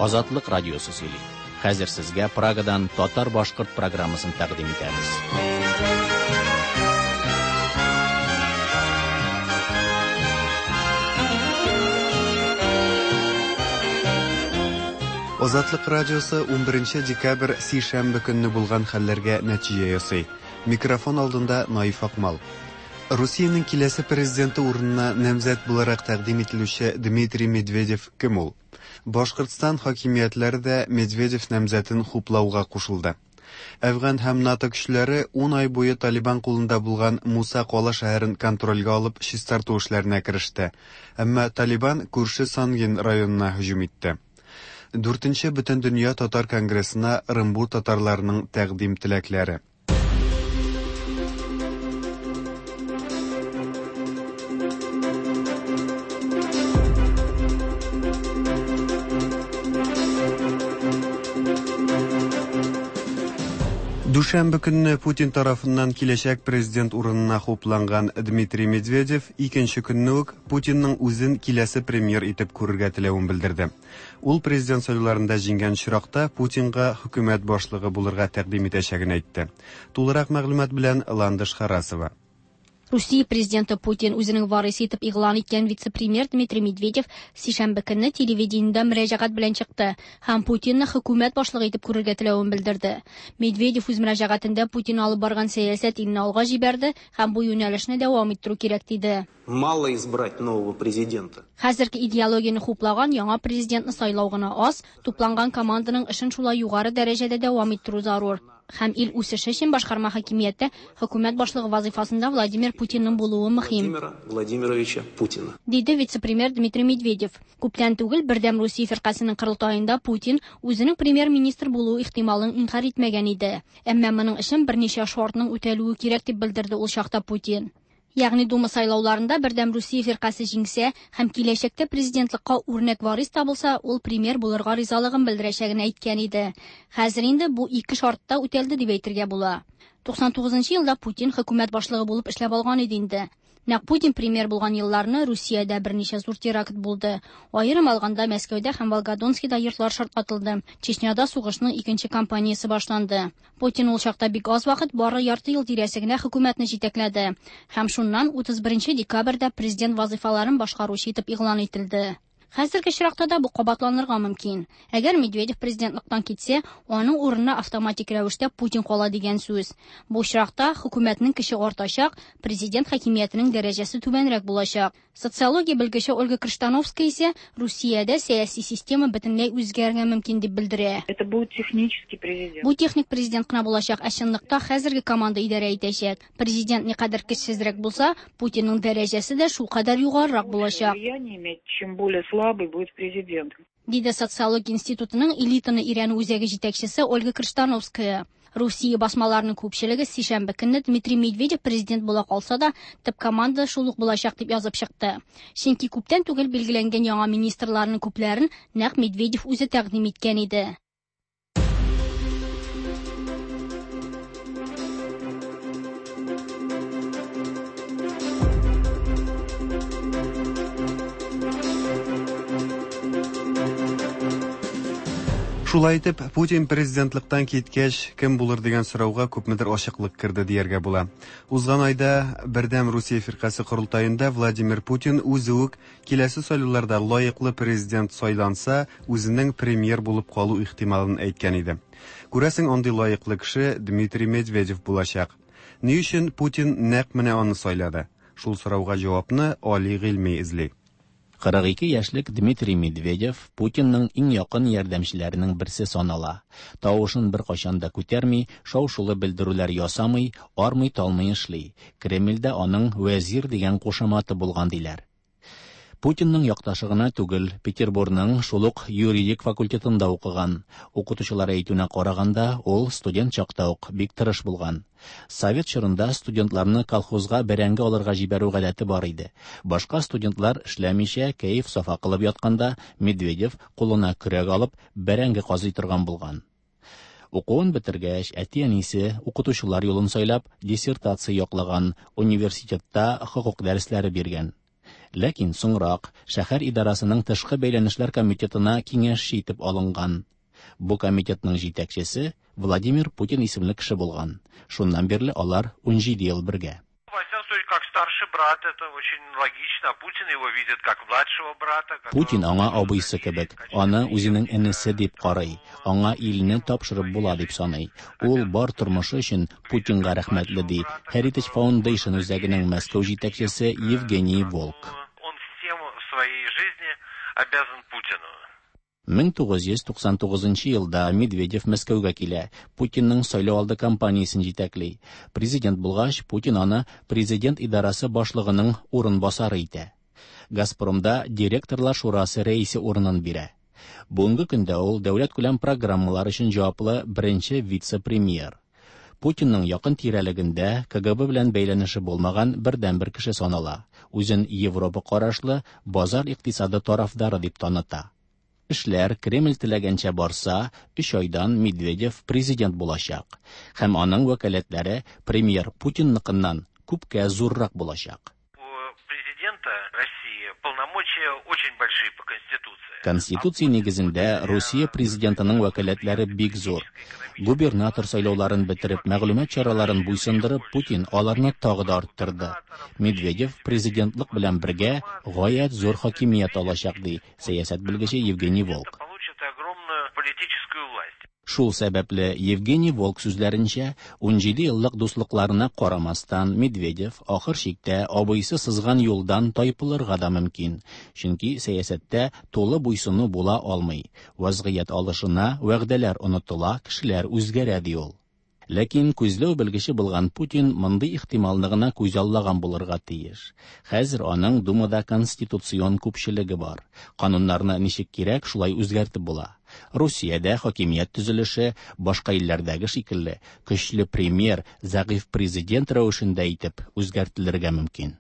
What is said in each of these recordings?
Азатлык радиосы сөйли. Хәзер сезгә Прагадан татар-башкорт программасын тәкъдим итәбез. Азатлык радиосы 11 декабрь сишәмбе көнне булган хәлләргә нәтиҗә ясый. Микрофон алдында Наиф Акмал. Русиянең киләсе президенты урынына намзәт буларак тәкъдим ителүче Дмитрий Медведев кем ул? Башкортстан хакимиятләре дә Медведев намзәтен хуплауга кушылды. Әфган һәм НАТО көчләре 10 ай буе Талибан кулында булган Муса Кала шәһәрен контрольгә алып чистарту эшләренә кереште. Әмма Талибан күрше Сангин районына һөҗүм итте. 4-нче Бөтендөнья татар конгрессына Рымбур татарларының тәкъдим теләкләре. Дүшәмбе көнне Путин тарафыннан киләчәк президент урынына хупланган Дмитрий Медведев икенче көнне үк Путинның үзен киләсе премьер итеп күрергә теләвен белдерде. Ул президент сайлауларында җиңгән чиракта Путинга хөкүмәт башлыгы булырга тәкъдим итәчәген әйтте. Тулырак мәгълүмат белән Ландыш Харасова. Россия президенты Путин үзенең варысы итеп игълан иткән вице-премьер Дмитрий Медведев сишәмбе көнне телевидениедә мөрәҗәгать белән чыкты һәм Путинны хөкүмәт башлыгы итеп күрергә теләвен белдерде. Медведев үз мөрәҗәгатендә Путин алып барган сәясәт инне алга җибәрде һәм бу юнәлешне дәвам иттерү кирәк диде. Мало избрать нового президента. Хәзерге идеологияне хуплаган яңа президентны сайлау гына аз, тупланган команданың эшен шулай югары дәрәҗәдә дәвам иттерү зарур. Һәм ил үсеше өчен башкарма хакимияте хөкүмәт башлыгы вазифасында Владимир Путинның булуы мөһим. Владимировича Путина. Диде вице-премьер Дмитрий Медведев. Күптән түгел Бердәм Русия фиркасының кырылтаенда Путин үзенең премьер-министр булуы ихтималын инкар итмәгән иде. Әмма моның өчен берничә шартның үтәлүе кирәк дип белдерде ул чакта Путин. Ягъни Дума сайлауларында Бердәм Русия фиркасы җиңсә һәм киләчәктә президентлыкка үрнәк варис табылса, ул премьер булырга ризалыгын белдерәчәген әйткән иде. Хәзер инде бу ике шартта үтәлде дип әйтергә була. 99 елда Путин хөкүмәт башлыгы булып эшләп алган иде инде. Нәкъ Путин премьер булган елларны Русиядә берничә зур теракт булды. Аерым алганда Мәскәүдә һәм Волгодонскида йортлар шартлатылды. Чечняда сугышның икенче кампаниясе башланды. Путин ул чакта бик аз вакыт, бары ярты ел тирәсенә хөкүмәтне җитәкләде. Һәм шуннан 31 декабрьдә президент вазифаларын башкаручы итеп игълан ителде. Хәзерге чиракта да бу кабатланырга мөмкин. Әгәр Медведев президентлыктан китсә, аның урынына автоматик рәвештә Путин кала дигән сүз. Бу чиракта хөкүмәтнең көче артачак, президент хакимиятенең дәрәҗәсе түбәнрәк булачак. Социология белгече Ольга Криштановская исә Русиядә сәяси система бөтенләй үзгәрергә мөмкин дип белдерә. Это будет технический президент. Бу техник президент кына булачак, ә чынлыкта хәзерге команда идарә итәчәк. Президент никадәр көчсезрәк булса, Путинның дәрәҗәсе дә шул кадәр югарырак булачак. Чем более слабый будет президент. Диде социология институтының элитаны өйрәнү үзәге җитәкчесе Ольга Криштановская. Россия басмаларының күпчелеге сишәмбе көнне Дмитрий Медведев президент була калса да, төп команда шул ук булачак дип язып чыкты. Чөнки күптән түгел билгеләнгән яңа министрларның күпләрен нәкъ Медведев үзе тәкъдим иткән иде. Шулай итеп, Путин президентлыктан киткәч, кем булыр дигән сорауга күпмедер ачыклык керде дияргә була. Узган айда Бердәм Русия фиркасы курултаенда Владимир Путин үзе үк киләсе сайлауларда лаеклы президент сайланса, үзенең премьер булып калу ихтималын әйткән иде. Күрәсең, андый лаеклы кеше Дмитрий Медведев булачак. Ни өчен Путин нәкъ менә аны сайлады? Шул сорауга җавапны Али Гыйльми эзли. 42 яшьлек Дмитрий Медведев Путинның иң якын ярдәмчеләренең берсе санала. Тавышын беркайчан да күтәрми, шау-шулы белдерүләр ясамый, армый-талмый эшли. Кремльдә аның вәзир дигән кушаматы булган диләр. Путинның якташы гына түгел, Петербургның шулук юридик факультетында укыган. Укытучылар әйтүенә караганда, ул студент чакта ук бик тырыш булган. Совет чорында студентларны колхозга бәрәңге алырга җибәрү гадәте бар иде. Башка студентлар эшләмичә, кәеф сафа кылып ятканда, Медведев кулына көрәк алып бәрәңге казый торган булган. Укуын бетергәч, әти-әнисе укытучылар юлын сайлап, диссертация яклаган, университетта хокук дәресләре биргән. Ләкин соңрак шәһәр идарасының тышкы бәйләнешләр комитетына киңәшче итеп алынган. Бу комитетның җитәкчесе Владимир Путин исемле кеше булган. Шуннан бирле алар 17 ел бергә. Как старший брат, это очень логично. Путин его видит как младшего брата. Путин аңа абыйсы кебек, аны үзенең энесе дип карый, аңа илне тапшырып була дип саный. Ул бар тормышы өчен Путинга рәхмәтле ди Heritage Foundation үзәгенең Мәскәү җитәкчесе Евгений Волк. Он всем в своей жизни обязан Путину. 1999 елда Медведев Мәскәүгә килә, Путинның сайлау алды кампаниясын җитәкли. Президент булгач, Путин аны президент идарасы башлыгының урынбасары итә. Газпромда директорлар шурасы рәисе урынын бирә. Бүгенге көндә ул дәүләт күләм программалар өчен җаваплы беренче вице-премьер. Путинның якын тирәлегендә КГБ белән бәйләнеше булмаган бердәнбер кеше санала. Үзен Европа карашлы базар икътисады тарафдары дип таныта. Эшләр Кремль теләгәнчә барса, 3 айдан Медведев президент булачак. Һәм аның вәкаләтләре премьер Путинныкыннан күпкә зуррак булачак. У президента России полномочия очень большие по Конституции. Конституция нигезендә Россия президентының вәкаләтләре бик зур. Губернатор сайлауларын бетереп, мәгълүмат чараларын буйсындырып, Путин аларны тагы да арттырды. Медведев президентлык белән бергә гаять зур хакимият алачак ди сәясәт белгече Евгений Волк. Получит огромную политическую власть. Шул сәбәпле Евгений Волк сүзләренчә, 17 еллык дуслыкларына карамастан Медведев ахыр чиктә абыйсы сызган юлдан тайпылырга да мөмкин. Чөнки сәясәттә тулы буйсыну була алмый. Вазгыять алышына вәгъдәләр онытыла, кешеләр үзгәрә ди ул. Ләкин күзләү белгече булган Путин мондый ихтималлыгына күз аллаган булырга тиеш. Хәзер аның Думада конституцион күпчелеге бар. Кануннарны ничек кирәк, шулай үзгәртеп була. Русиядә хакимият төзелеше башка илләрдәге шикелле көчле премьер, зәгыйф президент рәвешендә итеп үзгәртелергә мөмкин.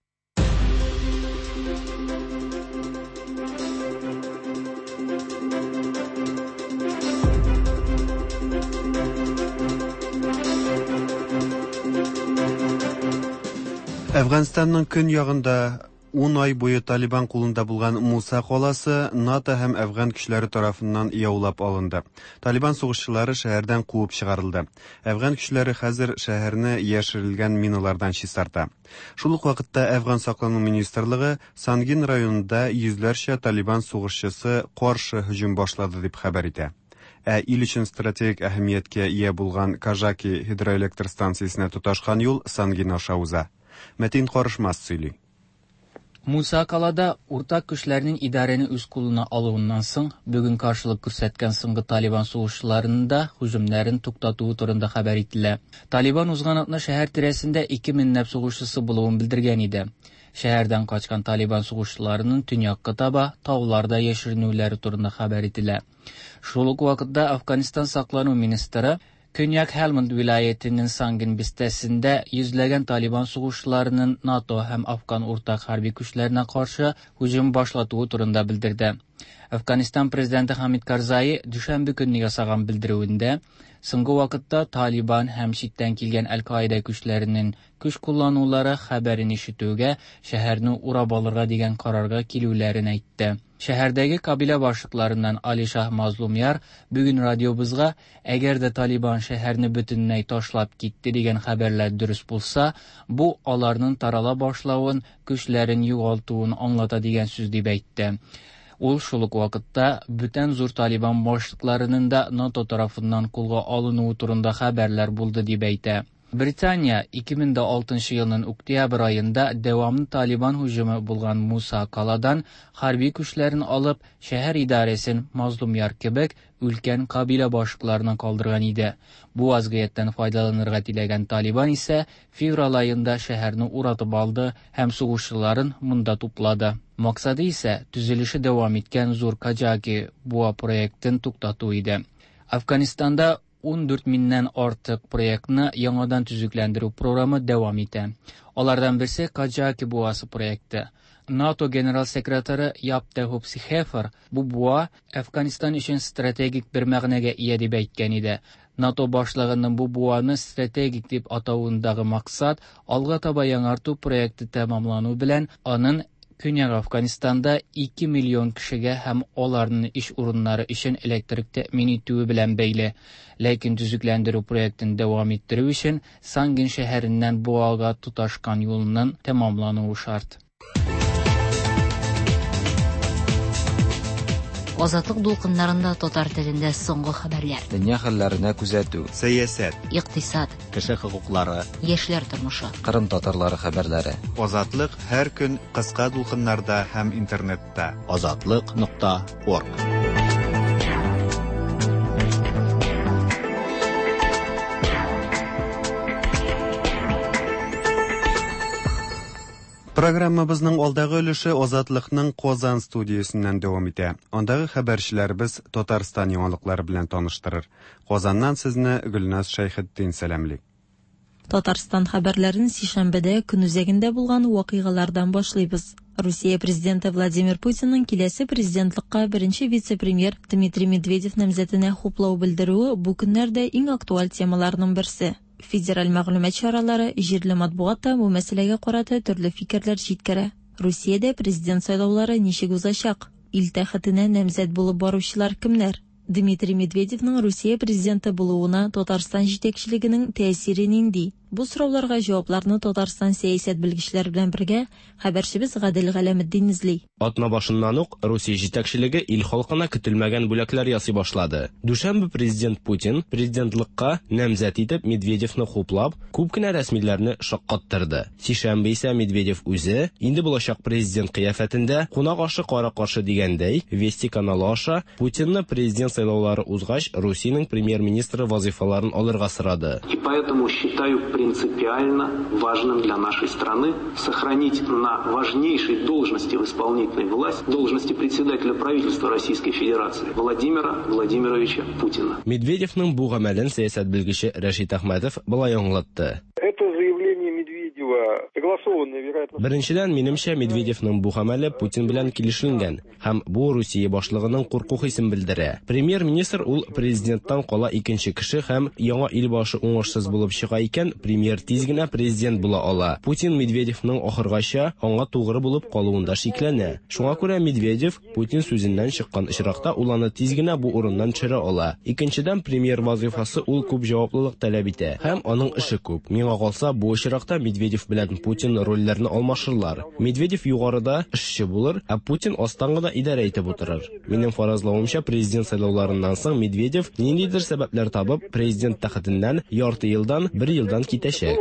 Әфганстанның көньягында 10 ай буе Талибан кулында булган Муса каласы НАТО һәм Әфган көчләре тарафыннан яулап алынды. Талибан сугышчылары шәһәрдән куып чыгарылды. Әфган көчләре хәзер шәһәрне яшерелгән миналардан чистарта. Шул ук вакытта Әфган саклану министрлыгы Сангин районында йөзләрчә Талибан сугышчысы каршы һөҗүм башлады дип хәбәр итә. Ил өчен стратегик әһәмияткә ия булган Кажаки гидроэлектр станциясенә тоташкан юл Сангин аша уза. Мәтин Карышмас сөйли. Муса Калада уртак көчләрнең идарәне үз кулына алуыннан соң бүген каршылык күрсәткән соңгы Талибан сугышчыларында һөҗүмнәрен туктатуы турында хәбәр ителә. Талибан узган атна шәһәр тирәсендә 2000 нәп сугышчысы булуын белдергән иде. Шәһәрдән качкан Талибан сугышчыларының төньякка таба тауларда яшеренүләре турында хәбәр ителә. Шул ук вакытта Афганистан саклану министры Көньяк Хелманд вилаятының Сангин бистәсендә йөзләгән Талибан сугышчыларының НАТО һәм Афган уртак хәрби көчләренә каршы һөҗүм башлатуы турында белдерде. Афганистан президенты Хамид Карзай дүшәмбе көнне ясаган белдерүендә соңгы вакытта Талибан һәм читтән килгән Әл-Каида көчләренең көч кулланулары хәбәрен ишетүгә шәһәрне урап алырга дигән карарга килүләрен әйтте. Шәһәрдәге кабилә башлыкларыннан Али Шах Мазлумяр бүген радиобызга, әгәр дә Талибан шәһәрне бөтенләй ташлап китте дигән хәбәрләр дөрес булса, бу аларның тарала башлавын, көчләрен югалтуын аңлата дигән сүз дип әйтте. Ул шул ук вакытта бүтән зур Талибан башлыкларының да НАТО тарафыннан кулга алынуы турында хәбәрләр булды дип әйтә. Британия 2006 елның октябрь айында дәвамлы Талибан һөҗүме булган Муса Каладан хәрби көчләрен алып, шәһәр идарәсен Мазлумяр кебек өлкән кабилә башлыкларына калдырган иде. Бу вазгыятьтән файдаланырга теләгән Талибан исә февраль айында шәһәрне уратып алды һәм сугышчыларын монда туплады. Максаты исә төзелеше дәвам иткән зур Кажаки буа проектын туктату иде. Афганистанда 14 миннән артык проектны яңадан төзекләндерү программы дәвам итә. Алардан берсе Кажаки буасы проекты. НАТО генераль секретары Япте Хупсихефер бу буа Афганистан өчен стратегик бер мәгънәгә ия дип әйткән иде. НАТО башлыгының бу буаны стратегик дип атавындагы максат алга таба яңарту проекты тәмамлану белән аның Көньяк Афганистанда 2 миллион кешегә һәм аларның эш урыннары өчен электрик тәэмин итүе белән бәйле. Ләкин төзекләндерү проектын дәвам иттерү өчен Сангин шәһәреннән Буага туташкан юлның тәмамлануы шарт. Азатлык дулкыннарында татар телендә соңгы хәбәрләр. Дөнья хәлләренә күзәтү, сәясәт, Икътисад, Кеше хокуклары, яшьләр тормышы. Кырым татарлары хәбәрләре. Азатлык һәр көн кыска дулкыннарда һәм интернетта. Azatlyk.org. Программабызның алдагы өлеше Азатлыкның Казан студиясеннән дәвам итә. Андагы хәбәрчеләребез Татарстан яңалыклары белән таныштырыр. Казаннан сезне Гөлназ Шәйхетдин сәламли. Татарстан хәбәрләрен сишәмбедә көн үзәгендә булган вакыйгалардан башлыйбыз. Русия президенты Владимир Путинның киләсе президентлыкка беренче вице-премьер Дмитрий Медведев намзәтенә хуплау белдерүе бу көннәрдә иң актуаль темаларның берсе. Федераль мәгълүмат чаралары җирле матбугатта бу мәсьәләгә карата төрле фикерләр җиткерә. Русиядә президент сайлаулары ничек узачак? Ил тәхетенә намзәт булып баручылар кемнәр? Дмитрий Медведевның Русия президенты булуына Татарстан җитәкчелегенең тәэсире нинди? Бу сорауларга җавапларны Татарстан сәясәт белгечләре белән бергә хәбәрчебез Гадел Галәметдин изли. Атна башыннан ук Русия җитәкчелеге ил халкына көтелмәгән бүләкләр ясый башлады. Дүшәмбе президент Путин президентлыкка намзәт итеп Медведевны хуплап, күп кенә рәсмиләрне шаккаттырды. Сишәмбе исә Медведев үзе инде булачак президент кыяфәтендә кунак ашы кара каршы дигәндәй Вести каналы аша Путинны президент сайлаулары узгач Русиянең премьер-министры вазифаларын алырга сорады. И поэтому считаю принципиально важным для нашей страны сохранить на важнейшей должности в исполнительной власти, должности председателя правительства Российской Федерации Владимира Владимировича Путина. Медведевның бу гамәлен сәясәт белгече Рәшит Әхмәтов былай аңлатты. Это заявление Медведева согласованное, вероятно. Беренчедән, минемчә, Медведевның бу гамәле Путин белән килешелгән һәм бу Русия башлыгының курку хисен белдерә. Премьер-министр ул президенттан кала икенче кеше һәм яңа ил башы уңышсыз булып чыга икән, премьер тиз генә президент була ала. Путин Медведевның ахыргача аңа тугры булып калуында шикләнә. Шуңа күрә Медведев Путин сүзеннән чыккан очракта ул аны тиз генә бу урыннан төшерә ала. Икенчедән, премьер вазифасы ул күп җаваплылык таләп итә һәм аның эше күп. Миңа калса, бу очракта Медведев белән Путин рольләрне алмашырлар. Медведев югарыда эшче булыр, ә Путин астаңгыда идарә итеп утырыр. Минем фаразлавымча, президент сайлауларыннан соң Медведев ниндидер сәбәпләр табып президент тәхетеннән ярты елдан, бер елдан китәчәк.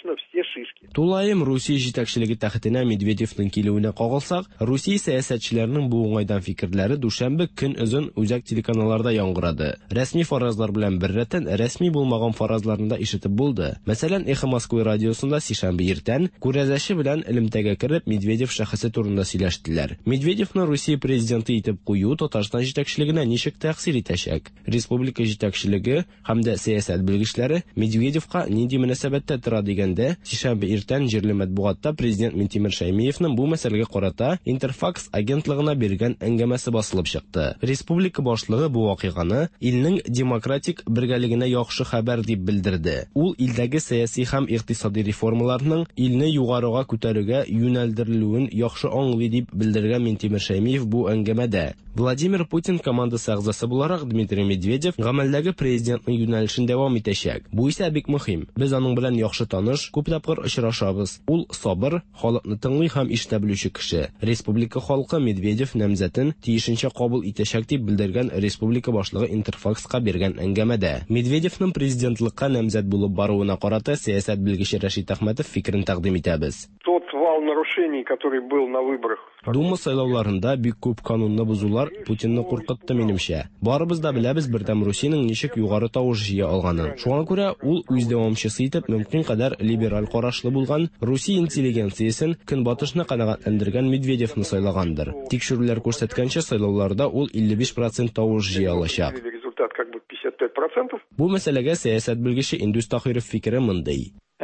Тулаем Русия җитәкчелеге тәхетенә Медведевның килүенә кагылсак, Русия сәясәтчеләренең бу уңайдан фикерләре дүшәмбе көн озын үзәк телеканалларда яңгырады. Рәсми фаразлар белән бер рәттән рәсми булмаган фаразларында ишетеп булды. Мәсәлән, Эхо Москвы радиосында сишәмбе иртән күрәзәче белән элемтәгә кереп Медведев шәхесе турында сөйләштеләр. Медведевны Русия президенты итеп кую Татарстан җитәкчелегенә ничек тәэсир итәчәк? Республика җитәкчелеге һәм дә сәясәт белгечләре Медведевка нинди мөнәсәбәттә тора дигәндә, сишәмбе иртән җирле матбугатта президент Минтимер Шәймиевның бу мәсьәләгә карата Интерфакс агентлыгына биргән әңгәмәсе басылып чыкты. Республика башлыгы бу вакыйганы илнең демократик бергәлегенә яхшы хәбәр дип белдерде. Ул илдәге сәяси һәм икътисади реформаларның илне югарыга күтәрүгә юнәлдерелүен яхшы аңлый дип белдергән Минтимер Шәймиев бу әңгәмәдә. Владимир Путин командасы әгъзасы буларак Дмитрий Медведев гамәлдәге президентның юнәлешен дәвам итәчәк. Бу исә бик мөһим. Без аның белән яхшы таныш, күп тапкыр очрашабыз. Ул сабыр, халыкны тыңлый һәм ишетә белүче кеше. Республика халкы Медведев намзәтен тиешенчә кабул итәчәк дип белдергән республика башлыгы Интерфакска биргән әңгәмәдә. Медведевның президентлыкка намзәт булып баруына карата сәясәт белгече Рәшит Әхмәтов фикерен тәкъдим итәбез. Тот вал нарушений, который был на выборах. Дума сайлауларында бик күп канунны бузулар Путинны куркытты минемчә. Барыбыз да беләбез бердәм Русиянең ничек югары тавыш җыя алганын. Шуңа күрә ул үз дәвамчысы итеп мөмкин кадәр либераль карашлы булган Русия интеллигенциясен көнбатышны канәгатьләндергән Медведевны сайлагандыр. Тикшерүләр күрсәткәнчә сайлауларда ул 55% тавыш җыя алачак. Результат как бы 55%. Бу мәсьәләгә сәясәт белгече Индус Тахиров фикере мондый.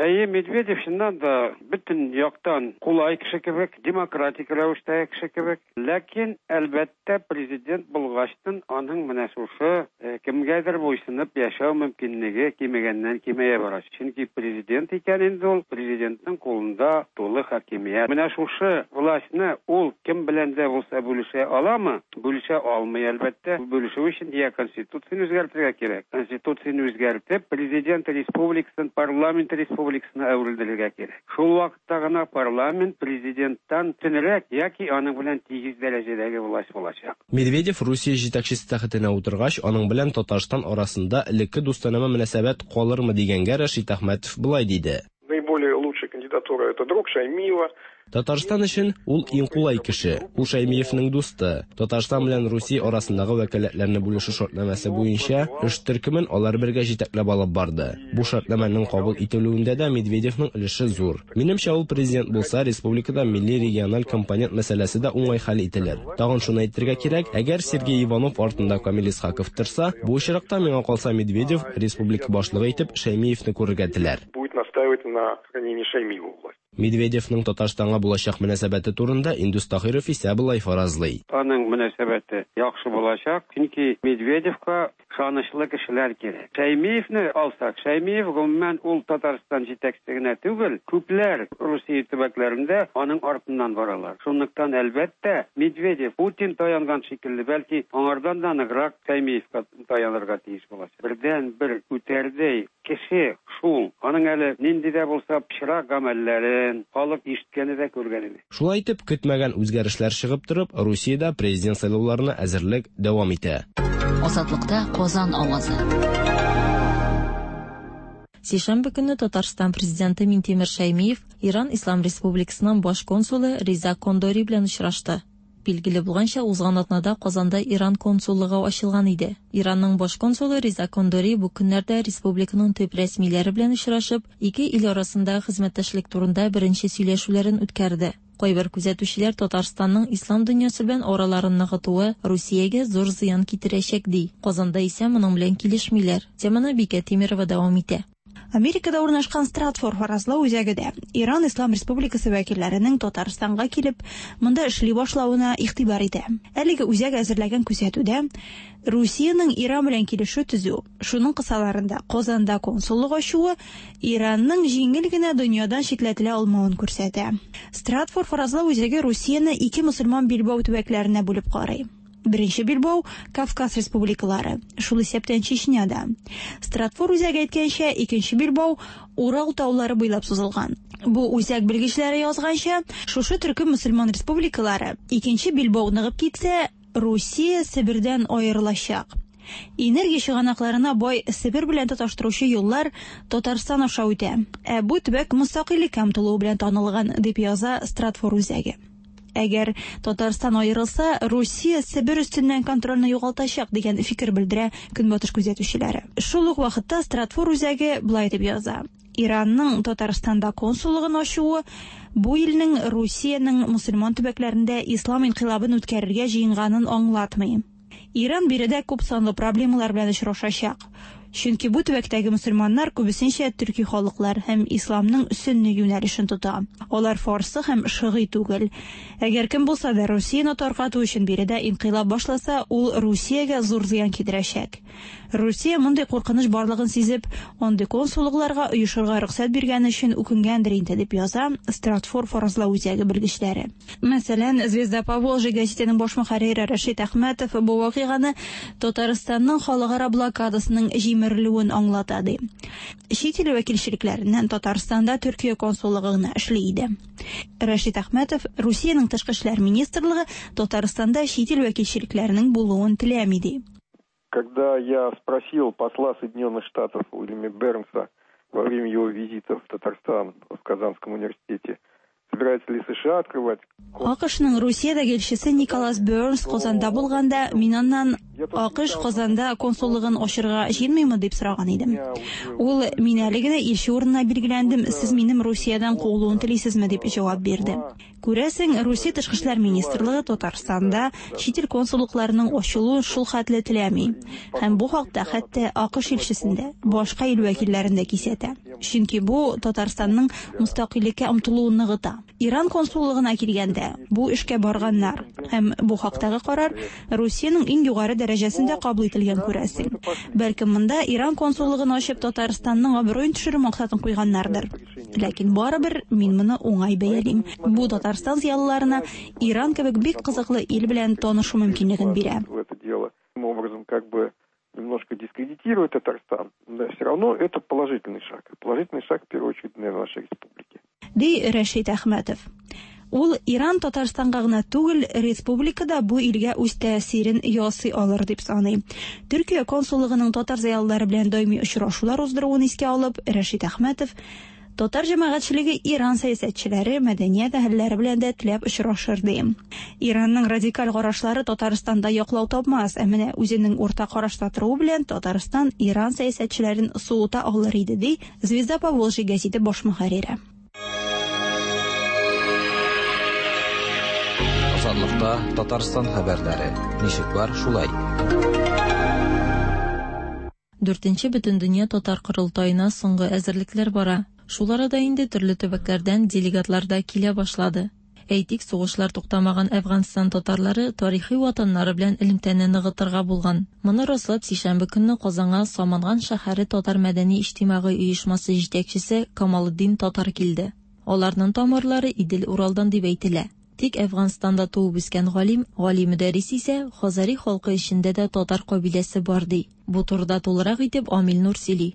Медведев шуннан да бөтен яктан кулай кеше кебек, демократик рәвештә кеше кебек. Ләкин әлбәттә президент булгачтан аның менә шушы кемгәдер буйсынып яшәү мөмкинлеге кимегәннән кимәя бара. Чөнки президент икән инде ул, президентның кулында тулы хакимият. Менә шушы властьны ул кем белән дә булса бүлешә аламы? Бүлешә алмый әлбәттә. Бүлешү өчен я конституцияны үзгәртергә кирәк. Конституцияны үзгәртеп, президент республикасын парламент республикасына әверелдерергә кирәк. Шул вакытта гына парламент президенттан төнрәк яки аның белән тигез дәрәҗәдәге власть булачак. Медведев Русия җитәкчесе тәхетенә утыргач, аның белән Татарстан арасында элекке дустанама мөнәсәбәт калырмы дигәнгә Рәшит Әхмәтов булай диде. Наиболее лучшая кандидатура это друг Шаймиева. Татарстан өчен ул иң кулай кеше. Ул Шаймиевның дусты. Татарстан белән Русия арасындагы вәкаләтләрне бүлешү шартнамасы буенча эш төркемен алар бергә җитәкләп алып барды. Бу шартнаманың кабул ителүендә дә Медведевның өлеше зур. Минемчә, ул президент булса, республикада милли региональ компонент мәсьәләсе дә уңай хәл ителер. Тагын шуны әйтергә кирәк, әгәр Сергей Иванов артында Камил Исхаков торса, бу очракта миңа калса Медведев республика башлыгы итеп Шаймиевны күрергә теләр. Будет настаивать на сохранении Шаймиева власти. Медведевның Татарстанга булачак мөнәсәбәте турында Индус Таһиров исә булай фаразлый. Аның мөнәсәбәте яхшы булачак, чөнки Медведевка шанычлы кешеләр кирәк. Шаймиевны алсак, Шаймиев гомумән ул Татарстан җитәкчелегенә түгел, күпләр Русия төбәкләрендә аның артыннан баралар. Шунлыктан әлбәттә Медведев Путин таянган шикелле, бәлки аңардан да ныграк Шаймиевка таянырга тиеш булачак. Бердән бер үтәрдәй кеше шул. Аның әле нинди дә булса пычрак гамәлләрен халык ишеткәне дә күргәне. Шулай итеп, көтмәгән үзгәрешләр чыгып торып, Русиядә президент сайлауларына әзерлек дәвам итә. Азатлыкта Казан авазы. Сишәмбе көнне Татарстан президенты Минтимер Шәймиев Иран Ислам Республикасының баш консулы Риза Кондори белән очрашты. Билгеле булганча, узган атнада Казанда Иран консуллыгы ачылган иде. Иранның баш консулы Риза Кондори бу көннәрдә республиканың төп рәсмиләре белән очрашып, ике ил арасында хезмәттәшлек турында беренче сөйләшүләрен үткәрде. Кайбер күзәтүчеләр Татарстанның ислам дөньясы белән араларын ныгытуы Русиягә зур зыян китерәчәк ди. Казанда исә моның белән килешмиләр. Теманы Бикә Тимирова дәвам итә. Америкада урнашкан Стратфорд фаразлау үзәгедә Иран Ислам Республикасы вәкилләренең Татарстанга килеп, монда эшли башлауына игътибар итә. Әлеге үзәг әзерләгән күзәтүдә Русиянең Иран белән килешү төзү, шуның кысаларында Казанда консуллык ачуы Иранның җиңел генә дөньядан читләтелә алмавын күрсәтә. Стратфорд фаразлау үзәге Русияне ике мөселман Билбау төбәкләренә бүлеп карый. Беренче Билбау Кавказ республикалары, шул исәптән Чечняда. Стратфорд үзәге әйткәнчә, икенче Билбау Урал таулары буйлап сузылган. Бу үзәк белгечләре язганча, шушы төркем мөселман республикалары икенче Билбау ныгып китсә, Русия Себердән аерылачак. Энергия чыганакларына бай Себер белән тоташтыручы юллар Татарстан аша үтә. Бу төбәк мөстәкыйльлек һәм тулы белән танылган, дип яза Стратфорд үзәге. Әгәр Татарстан аерылса, Русия Себер өстеннән контрольны югалтачак дигән фикер белдерә Көнбатыш күзәтүчеләре. Шул ук вакытта Стратфорд үзәге булай дип яза: Иранның Татарстанда консуллыгын ачуы бу илнең Русиянең мөселман төбәкләрендә ислам инкыйлабын үткәрергә җыенганын аңлатмый. Иран биредә күп санлы проблемалар белән очрашачак. Чөнки бу төбәктәге мөселманнар күбесенчә төрки халыклар һәм исламның сөнни юнәлешен тота. Алар фарсы һәм шигый түгел. Әгәр кем булса да Русияне таркату өчен биредә инкыйлаб башласа, ул Русиягә зур зыян китерәчәк. Русия мондый куркыныч барлыгын сизеп, андый консуллыкларга оешырга рөхсәт биргән өчен үкенгәндер инде, дип яза Стратфорд фаразлау үзәге белгечләре. Мәсәлән, Звезда Поволжья гәзитенең баш мөхәррире Рәшит Әхмәтов бу вакыйганы Татарстанның халыкара блокадасының җимерелүен аңлата ди. Чит ил вәкилчелекләреннән Татарстанда Төркия консуллыгы гына эшли иде. Рәшит Әхмәтов Русиянең тышкы эшләр министрлыгы Татарстанда чит ил вәкилчелекләренең булуын теләми ди. Когда я спросил посла Соединенных Штатов Уильяма Бернса во время его визита в Татарстан в Казанском университете, собирается ли США открывать... АКШның Русиядәге элчесе Николас Бернс Казанда булганда, мин аннан АКШ Казанда консуллыгын ачырга җыенмыймы дип сораган идем. Ул мин әле генә илче урынына билгеләндем, сез минем Русиядан куылуын телисезме дип җавап бирде. Күрәсең, Русия Тышкы эшләр министрлыгы Татарстанда чит ил консуллыкларының ачылуын шул хәтле теләми. Һәм бу хакта хәтта АКШ илчесендә, башка ил вәкилләрендә кисәтә. Чөнки бу Татарстанның мустакыйльлеккә омтылуын ныгыта. Иран консуллыгына килгәндә, бу эшкә барганнар һәм бу хактагы карар Русиянең иң югары дәрәҗәсендә кабул ителгән күрәсең. Бәлкем монда Иран консуллыгын ачып Татарстанның абруен төшерү максатын куйганнардыр. Ләкин барыбер мин моны уңай бәялим. Бу Татарстан зыялыларына Иран кебек бик кызыклы ил белән танышу мөмкинлеген бирә. Таким образом, как бы немножко дискредитирует Татарстан, но все равно это положительный шаг. Положительный шаг, в первую очередь, для нашей республики. Ди Рәшит Әхмәтов. Ул Иран Татарстанга гына түгел, республикада бу илгә үз тәэсирен ясый алыр дип саный. Төркия консуллыгының татар зыялылары белән даими очрашулар уздыруын искә алып, Рәшит Әхмәтов татар җәмәгатьчелеге Иран сәясәтчеләре, мәдәният әһелләре белән дә теләп очрашыр ди. Иранның радикаль карашлары Татарстанда яклау тапмас, ә менә үзенең уртак карашта торуы белән Татарстан Иран сәясәтчеләрен суыта алыр иде ди Звезда Поволжья гәзите баш мөхәррире. Азатлыкта Татарстан хәбәрләре. Ничек бар, шулай. 4-нче Бөтендөнья татар корылтаена соңгы әзерлекләр бара. Шул арада инде төрле төбәкләрдән делегатлар да килә башлады. Әйтик, сугышлар туктамаган Әфганстан татарлары тарихи ватаннары белән элемтәне ныгытырга булган. Моны раслап сишәмбе көнне Казанга Саманган шәһәре татар мәдәни-иҗтимагый оешмасы җитәкчесе Камалетдин Татар килде. Аларның тамырлары Идел Уралдан дип әйтелә. Тик Әфганстанда туып үскән Гали мөдәррис исә Хазари халкы эчендә дә татар кабиләсе бар ди. Бу турыда тулырак итеп Амил Нур сөйли.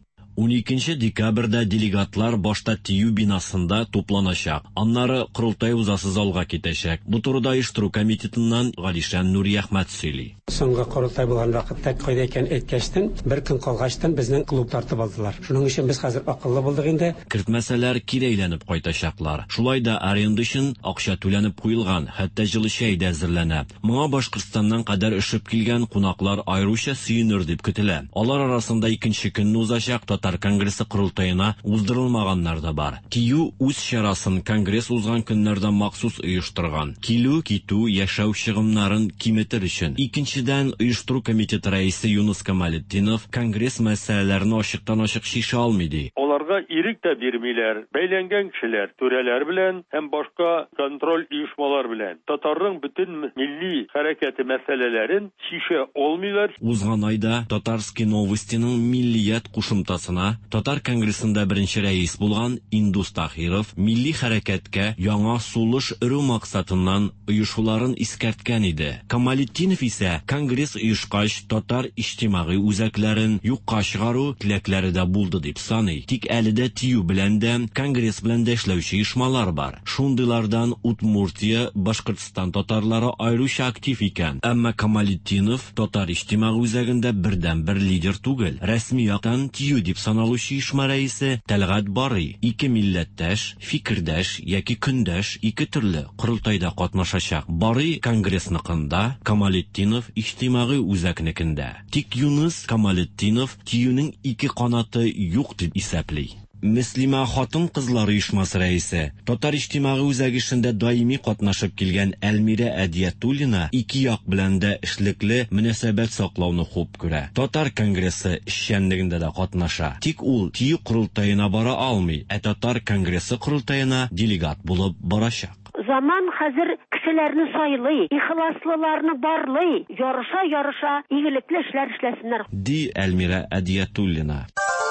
12 декабрьдә делегатлар башта ТИЮ бинасында тупланачак. Аннары Курултай узасы залга китәчәк. Бу турыда оештыру комитетыннан Галишан Нури Әхмәт сөйли. Соңгы Курултай булган вакытта кайда икән әйткәчтән, бер көн калгачтан безнең клуб тартып алдылар. Шуның өчен без хәзер акыллы булдык инде. Кертмәсәләр кирәйләнеп кайтачаклар. Шулай да аренда өчен акча түләнеп куелган, хәтта җылы чәй дә әзерләнә. Моңа Башкортстаннан кадәр ишеп килгән кунаклар аеруча сөенер дип көтелә. Алар арасында икенче көнне узачак Татар конгрессы Курултаена уздырылмаганнар да бар. ТИЮ үз чарасын конгресс узган көннәрдә махсус оештырган. Килү, китү, яшәү чыгымнарын киметер өчен. Икенчедән, оештыру комитеты рәисе Юнус Камалетдинов конгресс мәсьәләләрен ачыктан-ачык шиша алмый ди. Аларга ирек тә бирмиләр. Бәйләнгән кешеләр, түрәләр белән һәм башка контроль оешмалар белән татарның бөтен милли хәрәкәте мәсьәләләрен шиша алмыйлар. Узган айда Татарские новостиның миллият кушымтасына Татар конгрессында беренче рәис булган Индус Тахиров милли хәрәкәткә яңа сулыш өрү максатыннан оешуларын искәрткән иде. Камалетдинов исә конгресс оешкач татар иҗтимагый үзәкләрен юкка чыгару теләкләре дә булды дип саный. Тик әле дә ТИЮ белән дә конгресс белән дә эшләүче оешмалар бар. Шундыйлардан Удмуртия, Башкортстан татарлары аеруча актив икән. Әмма Камалетдинов татар иҗтимагый үзәгендә бердән-бер лидер түгел. Рәсми яктан ТИЮ дип саналучы оешма рәисе Тәлгать Барый. Ике милләттәш, фикердәш яки көндәш ике төрле курултайда катнашачак. Барый конгрессныкында, Камалетдинов иҗтимагый үзәкнекендә. Тик Юнус Камалетдинов ТИЮнең ике канаты юк дип исәпли. Мөслимә хатын-кызлар оешмасы рәисе, татар иҗтимагый үзәге эшендә даими катнашып килгән Әлмирә Әдиятуллина ике як белән дә эшлекле мөнәсәбәт саклауны хуп күрә. Татар конгрессы эшчәнлегендә дә катнаша. Тик ул ТИЮ курултаена бара алмый, ә татар конгрессы курултаена делегат булып барачак. Zaman хәзер кешеләрне сайлый, ихласлыларны барлый, ярыша, игелекле эшләр эшләсеннәр. Ди Әлмирә Әдиятуллина.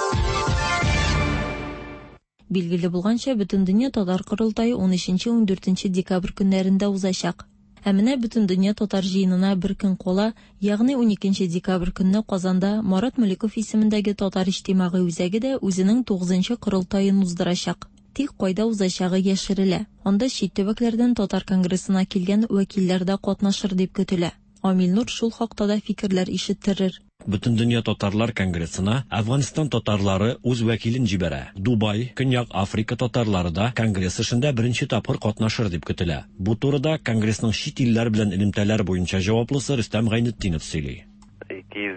Билгеле булганча, Бөтендөнья татар корылтайы 13-14 декабрь көннәрендә узачак. Ә менә Бөтендөнья татар җыенына бер көн кала, ягъни 12 декабрь көнне Казанда Марат Мөлеков исемендәге татар иҗтимагый үзәге дә үзенең 9-нчы корылтаен уздырачак. Тик кайда узачагы яшерелә. Анда чит төбәкләрдән татар конгрессына килгән вәкилләр дә катнашыр дип көтелә. Амил Нур шул хакта да фикерләр ишеттерер. Бөтендөнья татарлар конгрессына Әфганстан татарлары үз вәкилен җибәрә. Дубай, Көньяк Африка татарлары да конгресс эшендә беренче тапкыр катнашыр дип көтелә. Бу турыда конгрессның чит илләр белән элемтәләр буенча җаваплысы Рөстәм Гайнетдинов сөйли.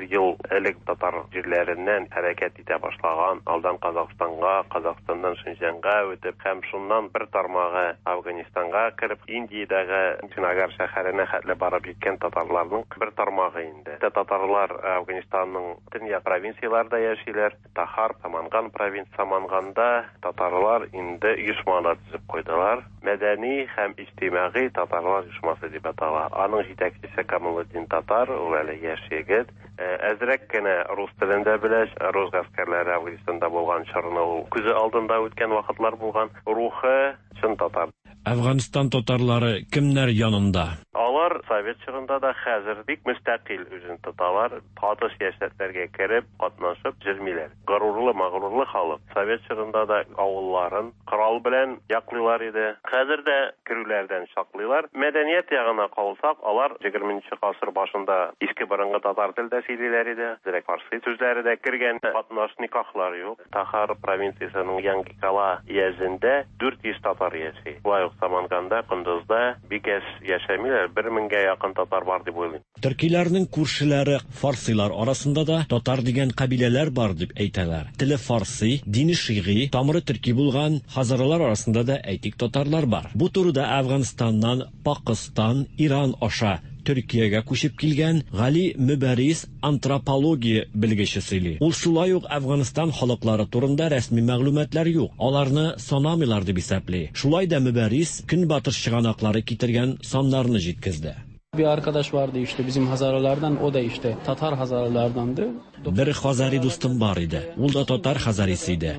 ел элек татар җирләреннән хәрәкәт итә башлаган, алдан Казакъстанга, Казакъстаннан Шинҗанга үтеп, һәм шуннан бер тармагы Афганистанга киреп, Индиядәге Шинагар шәһәренә хәтле барып җиткән татарларның бер тармагы инде. Татарлар Афганистанның төньяк провинцияларында яшиләр. Тахар, Саманган провинциясе, Саманганда татарлар инде оешмалар төзеп куйдылар. Мәдәни һәм иҗтимагый татарлар оешмасы дип атала. Аның җитәкчесе Камалетдин Татар, ул әле яшь егет. Әзрәк кенә рус телендә белә, рус гаскәрләре Афганистанда булган чорны ул күзе алдында үткән вакытлар булган. Рухы чын татар. Афганистан татарлары кемнәр янында? Алар Совет чорында да хәзер бик мөстәкыйль үзен тоталар. Татыш яшьләргә кереп, катнашып җирмиләр. Магрурлы халык. Совет чорында да авылларын корал белән яклыйлар иде. Хәзер дә керүләрдән шаклыйлар. Мәдәният ягына калсак, алар 20нче гасыр башында иске борынгы татар телдә сөйлиләр иде. Директ фарсы сүзләре дә кергән. Катнаш никахлар юк. Тахар провинциясының Янгикала язында 400 татар яши. Саманганда, Кундузда бик әз яшәмиләр, 1000-гә якын татар бар дип уйлыйм. Төркиләрнең күршеләре фарсыйлар арасында да татар дигән кабиләләр бар дип әйтәләр. Теле фарсы, дине шигъи, тамыры төрки булган хазарлар арасында да әйтик татарлар бар. Бу турыда Афганистаннан Пакистан, Иран аша Төркиягә күчеп килгән Гали Мөбәрис антропология белгече сөйли. Ул шулай ук Афганистан халыклары турында рәсми мәгълүматлар юк. Аларны санамыйлар дип исәпли. Шулай да Мөбәрис көнбатыш чыганаклары китергән саннарны җиткезде. Bir arkadaş vardı işte bizim Hazaralardan, o da işte Tatar Hazaralardandı. Bir Hazari dostum var idi. Ул да татар хазарisi иде.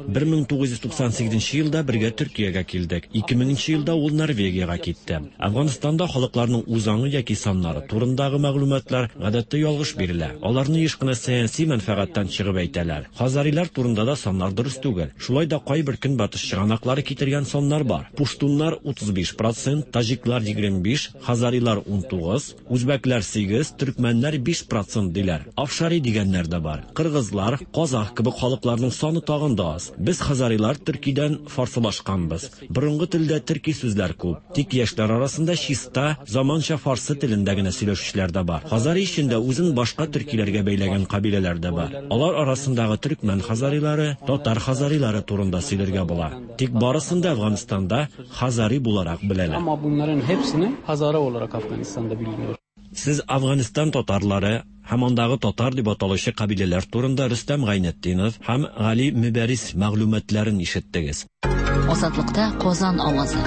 1998 елда бергә Төркиягә килдек. 2000 елда ул Норвегиягә китте. Афганистанда халыкларның үзаңы яки саннары турындагы мәгълүматлар гадәттә ялгыш бирелә. Аларны еш кына сәяси мәнфәгатьтән чыгып әйтәләр. Хазарилар турында да саннар дөрес түгел. Шулай да кайбер көнбатыш чыганаклары китергән саннар бар. Пуштуннар 35%, таҗиклар 25%, хазарилар 19%, үзбәкләр 8%, төркмәннәр 5% диләр. Афшари дигәннәр дә бар. Кыргызлар, казах кебек халыкларның саны тагын да аз. Без хазарилар Төркидән фарсылашканбыз. Борынгы телдә төрки сүзләр күп. Тик яшьләр арасында чиста, заманча фарсы телендә генә сөйләшүчеләр дә бар. Хазари ичендә үзен башка төркиләргә бәйләгән кабиләләр дә бар. Алар арасындагы төркмән хазарилары, татар хазарилары турында сөйләргә була. Тик барысында Афганистанда хазари буларак беләләр. Ama bunların hepsini Hazara olarak Afganistan'da biliniyor. Siz Afganistan татарлары һәм андагы татар дип аталучы кабиләләр турында Рөстәм Гайнетдинов һәм Гали Мөбәрис мәгълүматларын ишеттегез. Азатлыкта Казан авазы.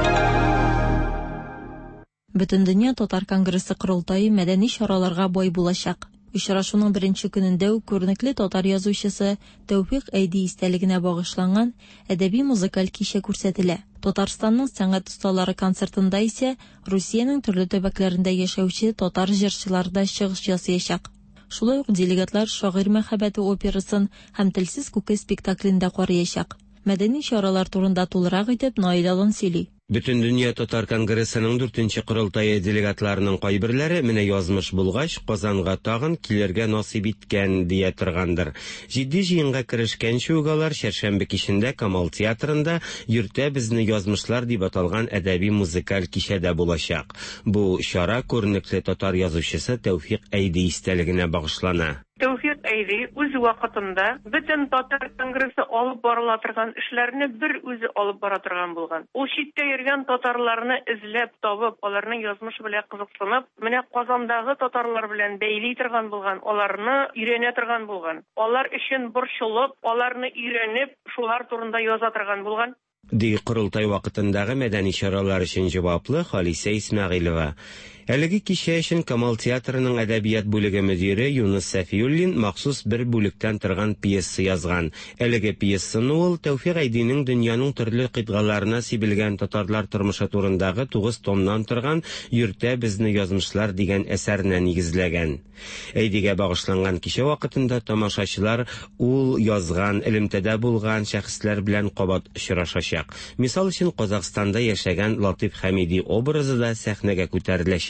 Бөтендөнья татар конгрессы курултайы мәдәни чараларга бай булачак. Очрашуның беренче көнендә үк күренекле татар язучысы Тәүфыйк Әйди истәлегенә багышланган әдәби-музыкаль кичә күрсәтелә. Татарстанның сәнгать осталары концертында исә Русиянең төрле төбәкләрендә яшәүче татар җырчылары да чыгыш ясаячак. Шулай ук делегатлар Шагыйрь мәхәббәте операсын һәм Телсез күке спектаклендә карыячак. Мәдәни чаралар турында тулырак итеп Наил Алан сөйли. Бөтендөнья татар конгрессының 4нче курултайы делегатларының кайберләре менә язмыш булгач Казанга тагын килергә насыйп иткән дия торгандыр. Җитди җыенга керешкән шугалар Шәршәмбе кичендә Камал театрында йөртә безне язмышлар дип аталган әдәби-музыкаль кичәдә булачак. Бу чара күренекле татар язучысы Тәүфыйк Әйди истәлегенә багышлана. Тәүфыйк Әйди үз вакытында бөтен татар конгрессы алып барыла торган эшләрне бер үзе алып бара торган булган. Ул читтә йөргән татарларны эзләп табып, аларның язмышы белән кызыксынып, менә Казандагы татарлар белән бәйли торган булган, аларны өйрәнә торган булган. Алар өчен борчылып, аларны өйрәнеп, шулар турында яза торган булган. Ди курултай вакытындагы мәдәни чаралар өчен җаваплы Халисә Исмәгыйлова. Әлеге кичә өчен Камал театрының әдәбият бүлеге мөдире Юнус Сафиуллин махсус бер бүлектән торган пьеса язган. Әлеге пьесаны ул Тәүфыйк Әйдинең дөньяның төрле кыйтгаларына сибелгән татарлар тормышы турындагы 9 томнан торган Йөртә безне язмышлар дигән әсәренә нигезләгән. Әйдигә багышланган кичә вакытында тамашачылар ул язган, элемтәдә булган шәхесләр белән кабат очрашачак. Мисал өчен Казакъстанда яшәгән Латиф Хәмиди образы да сәхнәгә күтәреләчәк.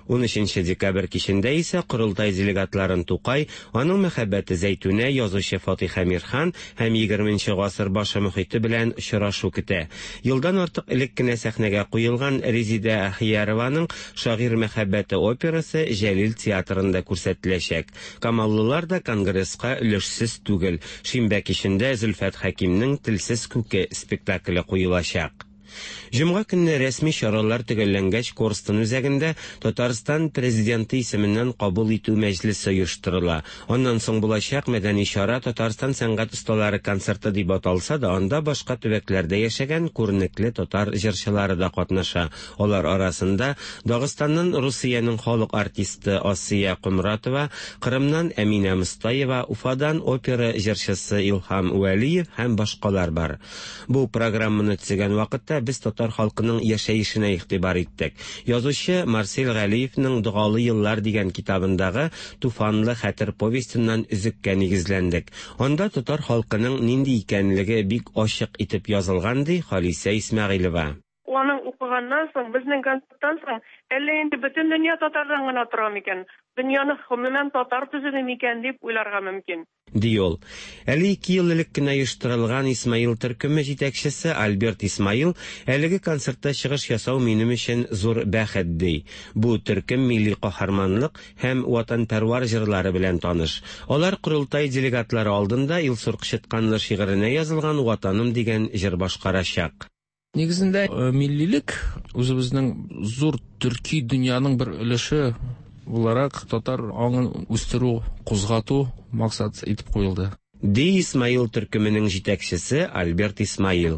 13 декабрь кичендә исә корылтай делегатларын Тукай, аның мәхәббәте Зәйтүнә, язучы Фатиха Мирхан һәм 20 гасыр башы мөхите белән очрашу көтә. Елдан артык элек кенә сәхнәгә куелган Резидә Әхиярованың «Шагыйрь мәхәббәте» операсы Җәлил театрында күрсәтеләчәк. Камаллылар да конгресска өлешсез түгел. Шимбә кичендә Зөлфәт Хәкимнең «Телсез күке» спектакле куелачак. Җомга көнне рәсми чаралар төгәлләнгәч, Корстон үзәгендә Татарстан президенты исеменнән кабул итү мәҗлесе оештырыла. Аннан соң булачак мәдәни чара Татарстан сәнгать осталары концерты дип аталса да, анда башка төбәкләрдә яшәгән күренекле татар җырчылары да катнаша. Алар арасында Дагыстаннан Русиянең халык артисты Асия Кумратова, Кырымнан Әминә Мостаева, Уфадан опера җырчысы Илһам Вәлиев һәм башкалар бар. Бу программаны төзегән вакытта без татар халкының яшәешенә игътибар иттек. Язучы Марсель Галиевның «Дугалы еллар» дигән китабындагы туфанлы хәтер повестеннан үзеккә нигезләндек. Анда татар халкының нинди икәнлеге бик ачык итеп язылган ди Халисә Исмәгыйлова. Аның укыганнан соң, безнең концерттан соң, әллә инде бөтен дөнья татардан гына тора микән? Дөньяны гомумән татар төзеде микән дип уйларга мөмкин. Диол. Әле 2 ел элек кенә оештырылган Исмаил төркеме җитәкчесе Альберт Исмаил әлеге концертта чыгыш ясау минем өчен зур бәхет ди. Бу төркем милли каһарманлык һәм ватанпәрвәр җырлары белән таныш. Алар Курултай делегатлары алдында Илсур Кычытканлы шигыренә язылган «Ватаным» дигән җыр башкарачак. Негізінде миллилік өзіміздің зор түрки дүнияның бір өліші буларак татар аңын үстеру, кузгату максат итеп куелды. Ди Исмаил төркеменең җитәкчесе Альберт Исмаил.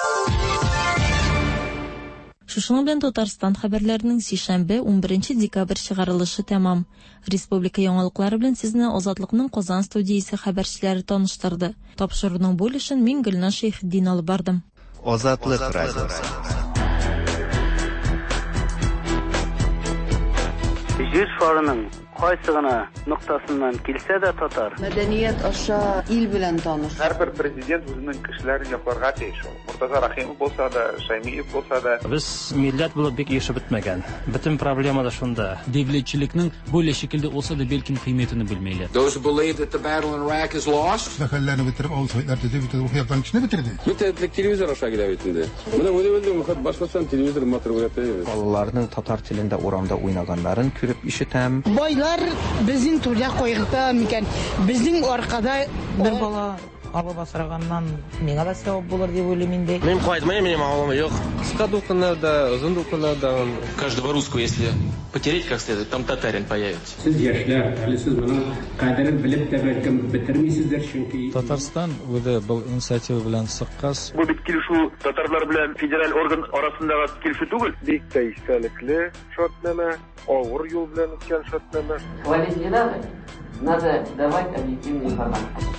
Шушының белән Татарстан хәбәрләренең сишәмбе 11 декабрь чыгарылышы тәмам. Республика яңалыклары белән сезне Азатлыкның Казан студиясе хәбәрчеләре таныштырды. Тапшыруның бу өлешен мин Гөлнар Шәйхетдин алып бардым. Азатлык радиосы. Җир шарының кайсыгына нуктасыннан килсә дә татар. Мәдәният аша ил белән таныш. Һәрбер президент үзенең кешеләрен якларга тиеш. Муртаза Рахимов булса да, Шаймиев булса да. Без милләт булып бик яшәп бетмәгән. Бөтен проблема да шунда. Дәүләтчелекнең böyle şekilde olsa da belki kıymetini bilmeyler. Those who believe that the battle in Iraq is lost. Мәхәлләне битереп, авызларны битереп, уяктан кешене битерде. Мөтәтлек телевизор аша килә бит инде. Менә үлем башкасан телевизор матургаты. Балаларның татар телендә урамда уйнаганнарын күреп ишетәм. Байлар безнең түрдә кайгырта микән? Безнең аркада бер бала алып асраганнан миңа да савап булыр дип уйлыйм инде. Мин кайтмыйм, минем авылым юк. Кыска дулкыннарда, озын дулкыннарда Каждого русского, если потереть как следует, там татарин появится. Сез яшьләр, әле сез моның кадерен белеп тә бәлкем бетермисездер, чөнки Татарстан үзе бу инициатива белән сыккас. Бу бит килешү татарлар белән федераль орган арасындагы килешү түгел. Бик тә истәлекле шартнама, авыр юл белән үткән шартнама. Надо давать объективную информацию.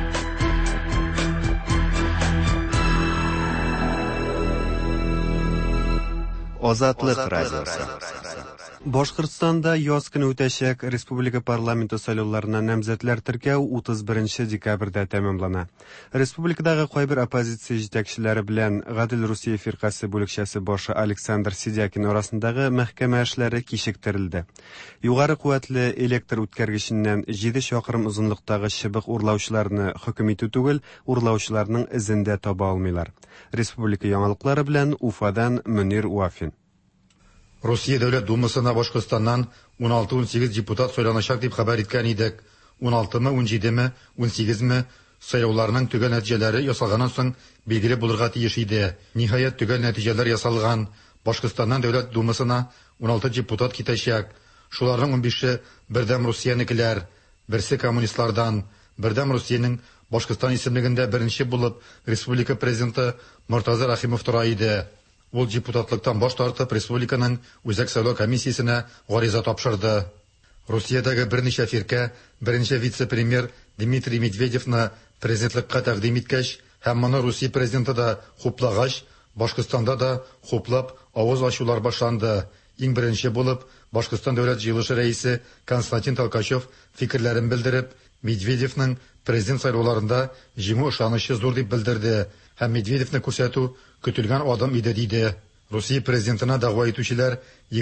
Азатлык радиосы. Башкортстанда яз көне үтәчәк республика парламенты сайлауларына намзәтләр теркәү 31 декабрьдә тәмамлана. Республикадагы кайбер оппозиция җитәкчеләре белән Гадел Русия фиркасы бүлекчәсе башы Александр Сидякин арасындагы мәхкәмә эшләре кичектерелде. Югары куәтле электр үткәргеченнән 7 чакрым озынлыктагы чыбык урлаучыларны хөкем итү түгел, урлаучыларның эзендә таба алмыйлар. Республика яңалыклары белән Уфадан Мөнир Уафин. Русия Дәүләт Думасына Башкортстаннан 16-18 депутат сайланачак дип хәбәр иткән идек. 16-мы, 17-ми, 18-ми сайлауларның төгәл нәтиҗәләре ясалганнан соң билгеле булырга тиеш иде. Ниһаять төгәл нәтиҗәләр ясалган. Башкортстаннан Дәүләт Думасына 16 депутат китәчәк. Шуларның 15-е Бердәм Русиянекеләр, берсе коммунистлардан. Бердәм Русиянең Башкортстан исемлегендә беренче булып республика президенты Муртаза Рахимов тора иде. Ул депутатлыктан баш тартып республиканың үзәк сайлау комиссиясенә гариза тапшырды. Русиядәге берничә фиркә беренче вице-премьер Дмитрий Медведевны президентлыкка тәкъдим иткәч, һәм моны Русия президенты да хуплагач, Башкортстанда да хуплап авыз ачулар башланды. Иң беренче булып Башкортстан дәүләт җыелышы рәисе Константин Толкачев фикерләрен белдереп, Медведевның президент сайлауларында җиңү ышанычы зур дип белдерде. Һәм Медведевны күрсәтү көтелгән адым иде диде. Русия президентына дәгъва итүчеләр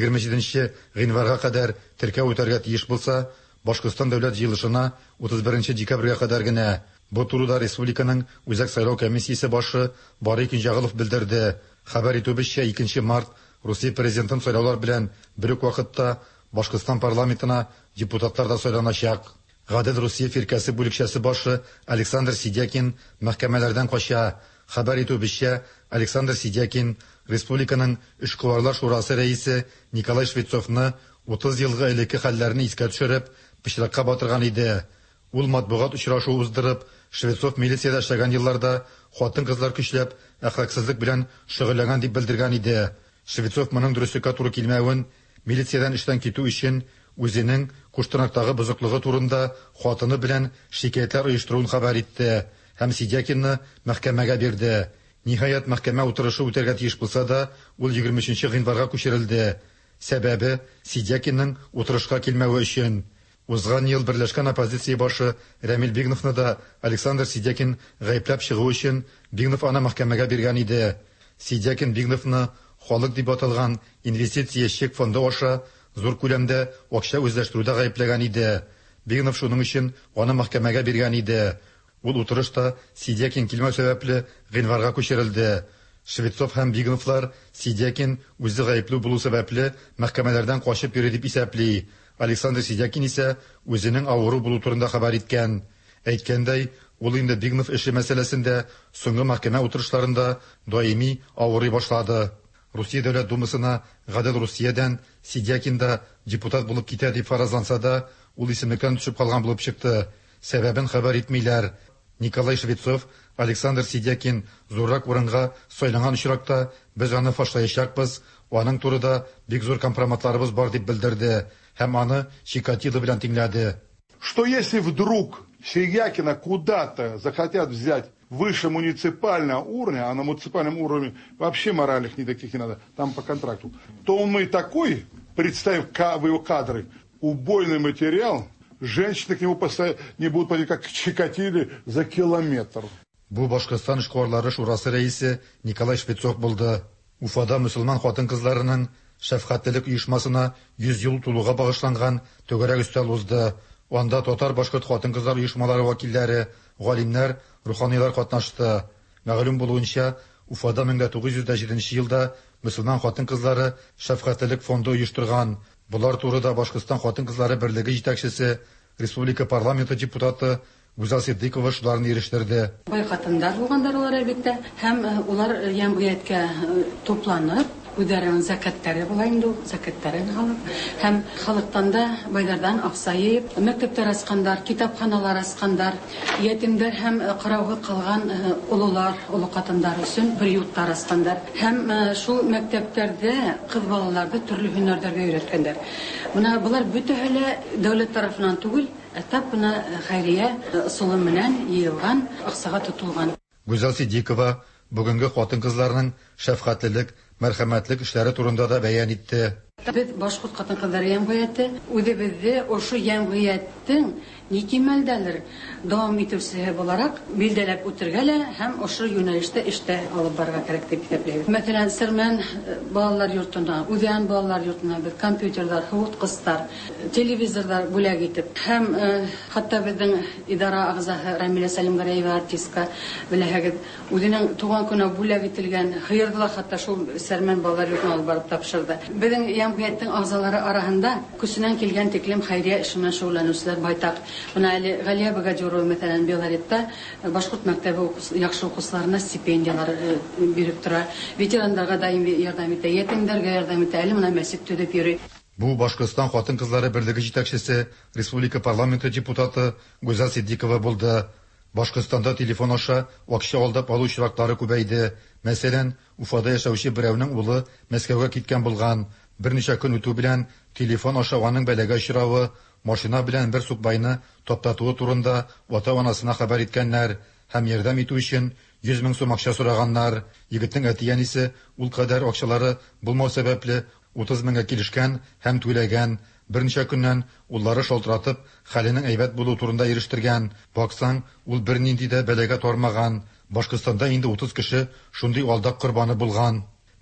27 гыйнварга кадәр теркәү үтәргә тиеш булса, Башкортстан дәүләт җыелышына 31 декабрьгә кадәр генә. Бу турыда республиканың үзәк сайлау комиссиясе башы Барый Кинҗагалов белдерде. Хәбәр итүебезчә, 2 март Русия президентын сайлаулар белән бер үк вакытта Башкортстан парламентына депутатлар да сайланачак. Гадел Русия фиркасы бүлекчәсе башы Александр Сидякин мәхкәмәләрдән кача. Хәбәр итүебезчә, Александр Сидякин республиканың эшкуарлар шурасы рәисе Николай Швецовны 30 елга элекке хәлләрне искә төшереп, пычракка батырган иде. Ул матбугат очрашуы уздырып, Швецов милициядә эшләгән елларда хатын-кызлар көчләп, әхлаксызлык белән шөгыльләгән дип белдергән иде. Швецов моның дөреслеккә туры килмәвен, милициядән эштән китү өчен үзенең Куштырнактагы бозыклыгы турында хатыны белән шикаятьләр оештыруын хәбәр итте һәм Сидякинны мәхкәмәгә бирде. Ниһаять, мәхкәмә утырышы үтәргә тиеш булса да, ул 23 гыйнварга күчерелде. Сәбәбе Сидякинның утырышка килмәве өчен. Узган ел Берләшкән оппозиция башы Рамил Бигновны да Александр Сидякин гаепләп чыгу өчен Бигнов аны мәхкәмәгә биргән иде. Сидякин Бигновны халык дип аталган инвестиция чек фонды аша зур күләмдә акча үзләштерүдә гаепләгән иде. Бигнов шуның өчен аны мәхкәмәгә биргән иде. Ул утырышта Сидякин килмәү сәбәпле гыйнварга күчерелде. Швецов һәм Бигновлар Сидякин үзе гаепле булу сәбәпле мәхкәмәләрдән качып йөри дип исәпли. Александр Сидякин исә үзенең авыру булу турында хәбәр иткән. Әйткәндәй, ул инде Бигнов эше мәсьәләсендә соңгы мәхкәмә утырышларында даими авырый башлады. Русия Дәүләт Думасына Гадел Русиядән Сидякин да депутат булып китә дип фаразланса да, ул исемлектән төшеп калган булып чыкты. Сәбәбен хәбәр итмиләр. Николай Швецов, Александр Сидякин зуррак урынга сайланган очракта без аны фашлаячакбыз, аның турыда бик зур компроматларыбыз бар дип белдерде һәм аны Чикатило белән тиңләде. Что если вдруг Сидякина куда-то захотят взять выше муниципального уровня, а на муниципальном уровне вообще моральных никаких не надо, там по контракту, то он и такой, представив в его кадры, убойный материал, женщины к нему не будут подойти, как к Чикатиле, за километр. Бу Башкортстан эшкуарлары шурасы рәисе Николай Швецов булды. Уфада мөселман хатын-кызларының шәфкатьлек оешмасына 100 ел тулуга багышланган түгәрәк өстәл узды. Анда татар-башкорт хатын-кызлар оешмалары вәкилләре, галимнәр, руханийлар катнашты. Мәгълүм булуынча, Уфада 1907 елда мөселман хатын-кызлары шәфкатьлек фонды оештырган. Булар турыда Башкортстан хатын-кызлары берлеге җитәкчесе, республика парламенты депутаты Гүзәл Сиддикова шуларны ирештерде. Бай хатындар булгандар алар әлбәттә, һәм улар җәмгыятькә тупланып, үзләренең закаттары була инде, закаттарын алып, һәм халыктан да байлардан аксайып, мәктәптәр ачкандар, китапханалар ачкандар, ятимдер һәм карауга калган улылар, улы хатындар өчен бер йортлар ачкандар, һәм шул мәктәпләрдә кыз балаларны төрле һөнәрләргә өйрәткәннәр. Менә булар бөтәһе дәүләт тарафыннан түгел, этап бuna хәйрия ысулы менән йыелган, аксага тотылган. Гүзәл Сиддикова бүгенге хатын-кызларның шәфкатьлек, мәрхәмәтлек эшләре турында да бәян итте. Без башкорт хатын-кызлар җәмгыяте үзебезне ошо җәмгыятьнең никимәлдәлер дәвам итүчесе буларак билдәләп үтергәлә һәм ошо юнәлештә эштә алып барырга кирәк дип исәпләйбез. Мәсәлән, Сырман балалар йортына, Үзән балалар йортына без компьютерлар, хәвыткыстар, телевизорлар бүләк итеп һәм хәтта безнең идара агзасы Рамилә Сәлимгәрәева артистка беләгез үзенең туган көне бүләк ителгән хыйрлар хәтта шул Сырман балалар йортына алып барып тапшырды. Безнең җәмгыятьнең агзалары арасында күсеннән килгән тиклем хәйрия эше белән шөгыльләнүчеләр байтак. Менә әле Галия Багаҗурова мәсәлән Белоретта башкорт мәктәбе яхшы укучыларына стипендиялар биреп тора. Ветераннарга даими ярдәм итә, ятимнәргә ярдәм итә, әле менә мәчет төзеп йөри. Бу Башкортстан хатын-кызлары берлеге җитәкчесе, республика парламенты депутаты Гүзәл Сиддикова булды. Башкортстанда телефон аша акча алдап алу очраклары күбәйде. Мәсәлән, Уфада яшәүче берәүнең улы Мәскәүгә киткән булган. Берничә көн үтү белән телефон аша аның бәләгә очравы, машина белән бер сукбайны таптатуы турында ата-анасына хәбәр иткәннәр һәм ярдәм итү өчен 100 мең сум акча сораганнар. Егетнең әти-әнисе ул кадәр акчалары булмау сәбәпле 30 меңгә килешкән һәм түләгән. Берничә көннән уллары шалтыратып, хәленең әйбәт булу турында ирештергән. Баксаң, ул бернинди дә бәләгә тормаган. Башкортстанда инде 30 кеше шундый алдак корбаны булган.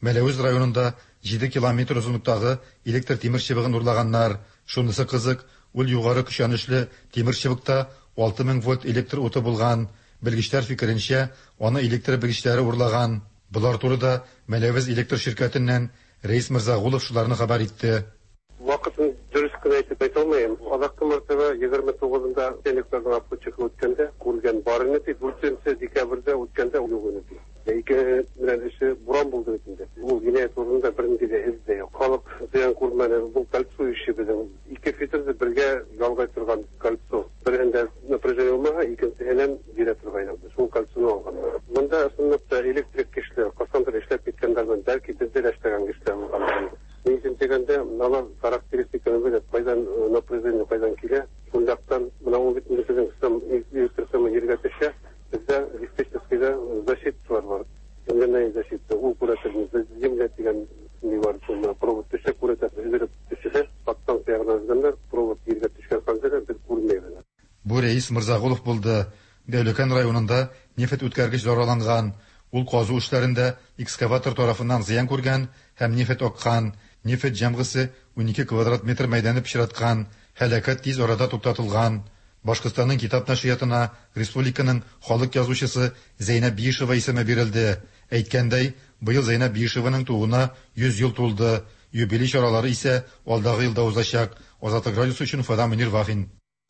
Мәләвез районында 7 километр озынлыктагы электр тимер чыбыгын урлаганнар. Шунысы кызык, ул югары көчәнешле тимер чыбыкта 6000 вольт электр уты булган. Белгечләр фикеренчә, аны электр белгечләре урлаган. Булар турыда Мәләвез электр şirkәтеннән Рәис Мирзагулов шуларны хәбәр итте. Вакытын дөрес кенә әйтеп әйтә алмыйм. Алакты мәртәбә 29-нда электрдан апчык үткәндә күргән барыны ди 4 декабрьдә үткәндә югын ди. Ике белән эше буран булды инде. Ул генә турында бернинди дә эз юк. Халык зыян күрмәне. Бу кольцо ише безнең 2 фитрды бергә ялгай торган кольцо. Берендә напряжение булмага, икенчесеннән бирә торган иде. Шул кольцоны алганнар. Монда асылында электрик кешеләр касандыр эшләп киткәннәрдән бәлки бездә дә эшләгән кешеләр булган. Нигезен дигәндә, алар характеристиканы белеп, кайдан напряжение кайдан килә, шундыктан менә ул бит безнең система ергә төшә. Бездә электричество защита бар. Земляная защита. Ул күрәтелми. Земля дигән ни бар, шуны провод төшә күрәтә. Үзереп төшә. Паттан тягыннар, провод ергә төшкән калса, без күрмәйбез. Бу Рәис Мирзагулов булды. Дәүләкән районында нефт үткәргеч зарарланган. Ул казу эшләрендә экскаватор тарафыннан зыян күргән һәм нефт аккан. Нефт җәмгысе 12 квадрат метр мәйданны пешераткан. Һәлакәт тиз арада туктатылган. Башкортстанның китап нәшриятына республиканың халык язучысы Зәйнәп Биишева исеме бирелде. Әйткәндәй, быел Зәйнәп Биишеваның тууына 100 ел тулды. Юбилей чаралары исә алдагы елда узачак. Азатлык радиосы өчен Фада Мөнир Вафин.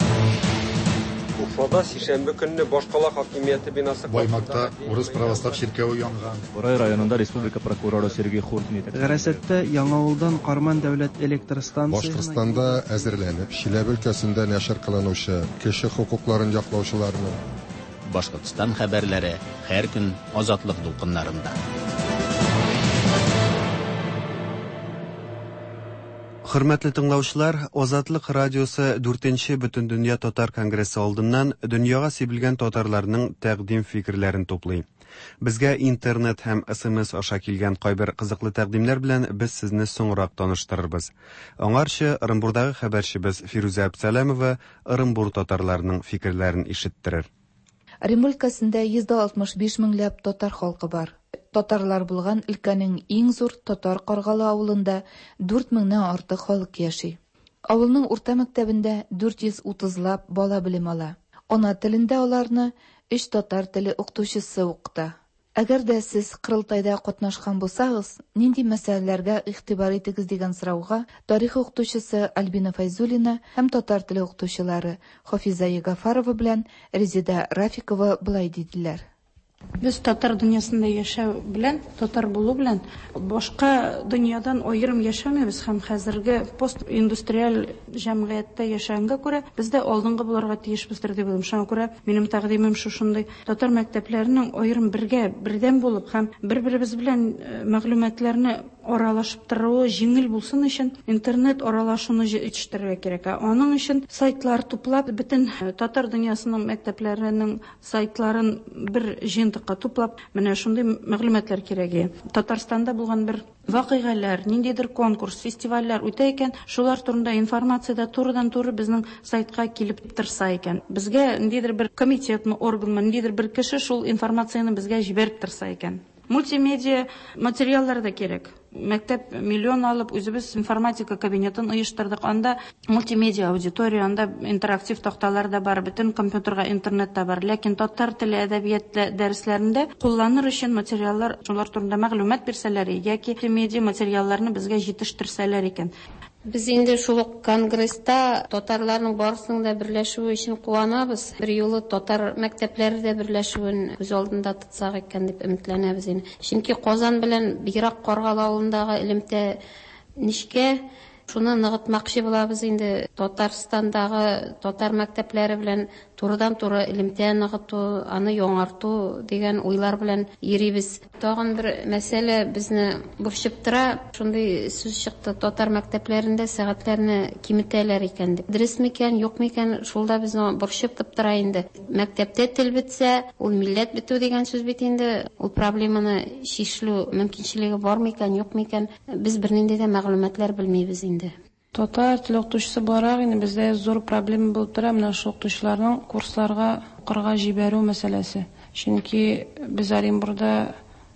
Уфада сишәмбе көнне башкала хакимияте бинасы Баймакта урыс православ ширкәве янган. Борай районында республика прокуроры Сергей Хуртин итә. Гәрәсәттә Яңавылдан Карман дәүләт электр станциясе Башкортстанда әзерләнеп, Чиләбе өлкәсендә нәшер кылынучы кеше хукукларын яклаучыларны. Башкортстан хәбәрләре һәр көн азатлык дулкыннарында. Хөрмәтле тыңлаучылар, Азатлык радиосы 4-нче Бөтендөнья татар конгрессы алдыннан дөньяга сибелгән татарларның тәкъдим фикерләрен туплый. Безгә интернет һәм SMS аша килгән кайбер кызыклы тәкъдимнәр белән без сезне соңрак таныштырырбыз. Аңарчы Орынбурдагы хәбәрчебез Фируза Абсалямова Орынбур татарларының фикерләрен ишеттерер. Рим өлкәсендә 165 меңләп татар халкы бар. Татарлар булган өлкәнең иң зур татар Каргалы авылында 4 меңнән артык халык яши. Авылның урта мәктәбендә 430лап бала белем ала. Ана телендә аларны 3 татар теле укытучысы укыта. Әгәр дә сез кырылтайда катнашкан булсагыз, нинди мәсьәләләргә игътибар итегез дигән сорауга тарих укытучысы Альбина Файзуллина һәм татар теле укытучылары Хафиза Ягафарова белән Резида Рафикова булай диделәр. Без татар дөньясында яшәү белән, татар булу белән башка дөньядан аерым яшәмәбез һәм хәзерге постиндустриаль җәмгыятьтә яшәгәнгә күрә бездә алдынгы булырга тиешбездер дип уйлыйм. Шуңа күрә минем тәкъдимем шушындый: татар мәктәпләренең аерым бердәм булып һәм бер-беребез белән мәгълүматларны аралашып тору җиңел булсын өчен интернет аралашуны җитештерергә кирәк. Аның өчен сайтлар туплап, бөтен татар дөньясының мәктәпләренең сайтларын бер җыентыкка туплап, менә шундый мәгълүматлар кирәк. Татарстанда булган бер вакыйгалар, ниндидер конкурс, фестивальләр үтә икән, шулар турында информация турыдан-туры безнең сайтка килеп торса икән. Безгә ниндидер бер комитетны, органны, ниндидер бер кеше шул информацияны безгә җибәреп торса икән. Мультимедиа материаллар да кирәк. Мәктәп миллион алып, үзебез информатика кабинетын оештырдык. Анда мультимедиа аудитория, анда интерактив такталар да бар, бөтен компьютерга интернет та бар. Ләкин татар теле әдәбияты дәресләрендә кулланыр өчен материаллар, шулар турында мәгълүмат бирсәләр, яки мультимедиа материалларны безгә җитештерсәләр икән. Biz инде шул конгресста татарларның барысының да берләшүе өчен куанабыз. Бер юлы татар мәктәпләре дә берләшүен күз алдында тотсак икән дип өметләнәбез инде. Чөнки Казан белән бигрәк Каргалы авылындагы элемтә нишкә шуны ныгытмакчы булабыз инде. Татарстандагы татар мәктәпләре белән турыдан-туры элемтә ныгыту, аны яңарту дигән уйлар белән йөрибез. Тагын бер мәсьәлә безне борчып тора. Шундый сүз чыкты: татар мәктәпләрендә сәгатьләрне киметәләр икән дип. Дөрес микән, юк микән, шулда безне борчып тора инде. Мәктәптә тел бетсә, ул милләт бетү дигән сүз бит инде. Ул проблеманы чишелү мөмкинчелеге бар микән, юк микән? Без бернинди дә мәгълүматлар белмибез инде. Татар теле укытучысы барак инде бездә зур проблема булып тора, менә шул укытучыларның курсларга укырга җибәрү мәсьәләсе. Чөнки без Оренбурда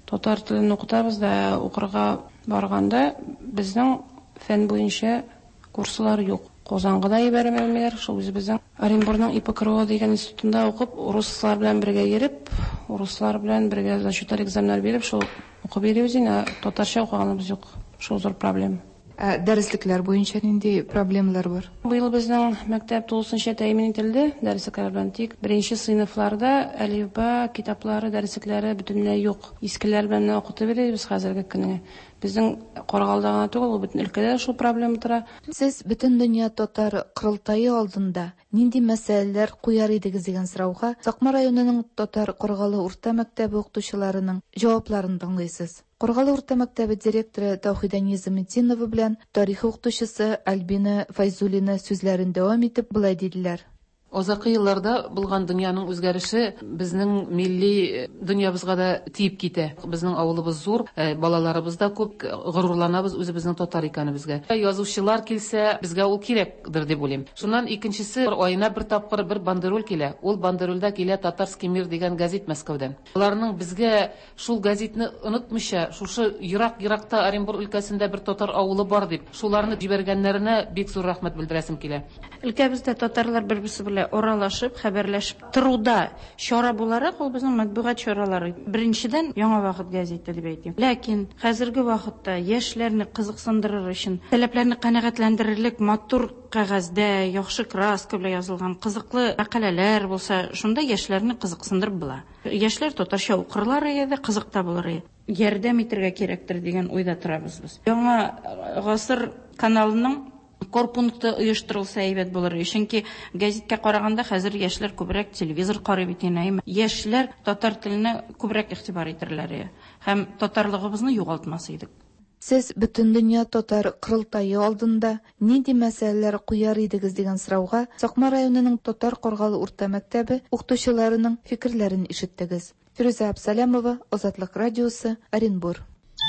Татар телен укытабыз да укырга барганда безнең фән буенча курслар юк. Казанга ибәрмәләр, шул үзебезнең Оренбургның ИПКРО дигән институтында укып, руслар белән бергә йөреп, руслар белән бергә зачетлар экзаменнар биреп, шул укып йөрибез инде, татарча укыганыбыз юк. Шул зур проблема. Дәреслекләр буенча нинди проблемалар бар? Быел безнең мәктәп тулысынча тәэмин ителде, дәресләр белән тик беренче сыйныфларда әлифба китаплары, дәресләре бөтенләй юк. Искеләр белән укытып бирәбез хәзерге көнгә. Безнең Каргалда гына түгел, ул бөтен өлкәдә шул проблема тора. Сез бөтен дөнья татар кырылтайы алдында нинди мәсьәләләр куяр идегез дигән сорауга Сакмар районының татар Каргалы урта мәктәбе укытучыларының җавапларын тыңлыйсыз. Каргалы урта мәктәбе директоры Таухида Низаметдинова белән тарих укытучысы Альбина Файзулина сүзләрен дәвам итеп булай диделәр. Азакы елларда булган дөньяның үзгәреше безнең милли дөньябызга да тиеп китә. Безнең авылыбыз зур, балаларыбыз да күп, горурланабыз үзебезнең татар икәнебезгә. Язучылар килсә, безгә ул кирәкдер дип уйлыйм. Шуннан икенчесе, айына бер тапкыр бер бандероль килә. Ул бандерольдә килә Татарский мир дигән газет Мәскәүдән. Аларның безгә шул газетны онытмыйча, шушы ерак-еракта Оренбург өлкәсендә бер татар авылы бар дип, шуларны җибәргәннәренә бик зур рәхмәт белдерәсем килә. Өлкәбездә татарлар бер-берсе белән оралашып, хәбәрләшеп торуда чара буларак ул безнең матбугат чаралары. Беренчедән яңа вакыт газеты дип әйтим. Ләкин хәзерге вакытта яшьләрне кызыксындырыр өчен, таләпләрне канәгатьләндерерлек матур кагазьдә, яхшы краска белән язылган кызыклы мәкаләләр булса, шунда яшьләрне кызыксындырып була. Яшьләр татарча укырлар иде, кызык та булыр. Ярдәм итәргә кирәктер дигән уйда торабыз без. Яңа гасыр каналының корпункты оештырылса әйбәт булыр. Чөнки газеткә караганда хәзер яшьләр күбрәк телевизор карый бит инде. Яшьләр татар теленә күбрәк игътибар итерләр. Һәм татарлыгыбызны югалтмас идек. Сез бөтен дөнья татар кырылтайы алдында нинди мәсьәләләр куяр идегез дигән сорауга Сакмар районының татар Каргалы урта мәктәбе укытучыларының фикерләрен ишеттегез. Фируза Абсалямова, Азатлык радиосы, Оренбург.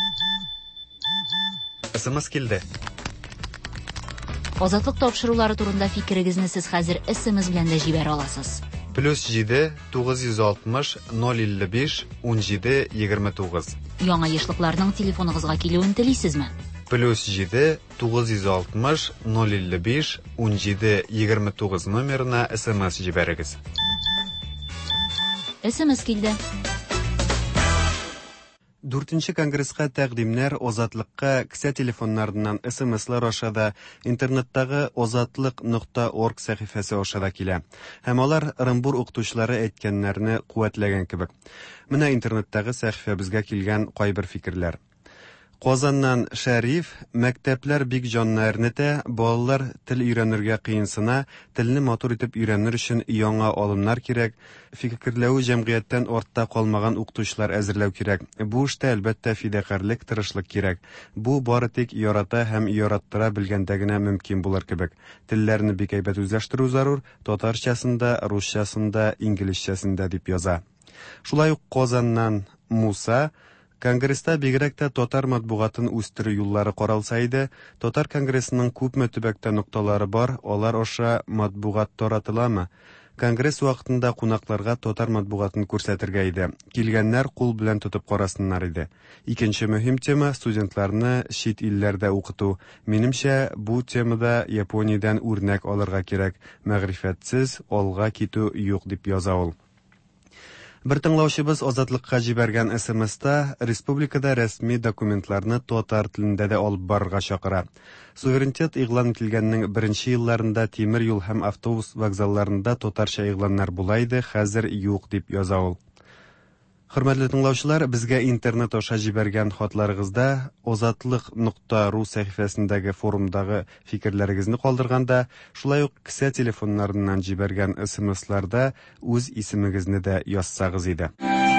СМС килде. Азатлык тапшырулары турында фикерегезне сез хәзер СМС белән дә җибәрә аласыз. +7 960 055 17 29. Яңа яшьлекләрнең телефоныгызга килүен телисезме? +7 960 055 17 29 номерына СМС җибәрегез. СМС килде. 4-нче конгресска тәкъдимнәр Азатлыкка кесә телефоннарыннан СМСлар ашада интернеттагы azatlык.org сәхифәсе ашада килә. Һәм алар Оренбург укытучылары әйткәннәрне куәтләгән кебек. Менә интернеттагы сәхифәбезгә килгән кайбер фикерләр. Казаннан Шәриф, мәктәпләр бик җанны әрнетә, балалар тел өйрәнергә кыенсына, телне матур итеп өйрәнер өчен яңа алымнар кирәк, фикерләү җәмгыятьтән артта калмаган укытучылар әзерләү кирәк. Бу эштә әлбәттә фидакарлык, тырышлык кирәк. Бу бары тик ярата һәм яраттыра белгәндә генә мөмкин булыр кебек. Телләрне бик әйбәт үзләштерү зарур, татарчасында, русчасында, инглизчәсендә дип яза. Шулай ук Казаннан Муса, Конгресста бигрәк тә татар матбугатын үстерү юллары каралса иде, татар конгрессының күпме төбәктә нукталары бар, алар аша матбугат таратыламы? Конгресс вакытында кунакларга татар матбугатын күрсәтергә иде. Килгәннәр кул белән тотып карасыннар иде. Икенче мөһим тема студентларны чит илләрдә укыту. Минемчә, бу темада Япониядән үрнәк алырга кирәк. Мәгърифәтсез алга китү юк дип яза ул. Бер тыңлаучыбыз Азатлыкка җибәргән СМСта республикада рәсми документларны татар телендә дә алып барырга чакыра. Суверенитет игълан ителгәннең беренче елларында тимер юл һәм автобус вокзалларында татарча игъланнар була иде, хәзер юк дип яза ул. Хөрмәтле тыңлаучылар, безгә интернет аша җибәргән хатларыгызда azatlык.ru сәхифәсендәге форумдагы фикерләрегезне калдырганда, шулай ук кесә телефоннарыннан җибәргән СМСларда үз исемегезне дә язсагыз иде.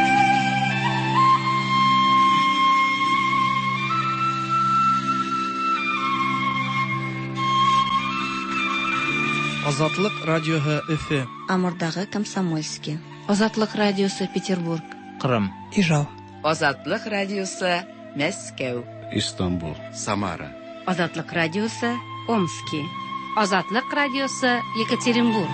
Азатлык радиоһы Өфе. Амурдагы Комсомольский. Азатлык радиосы Петербург. Кырым. Ижау. Азатлык радиосы Мәскәү. Истанбул. Самара. Азатлык радиосы Омский. Азатлык радиосы Екатеринбург.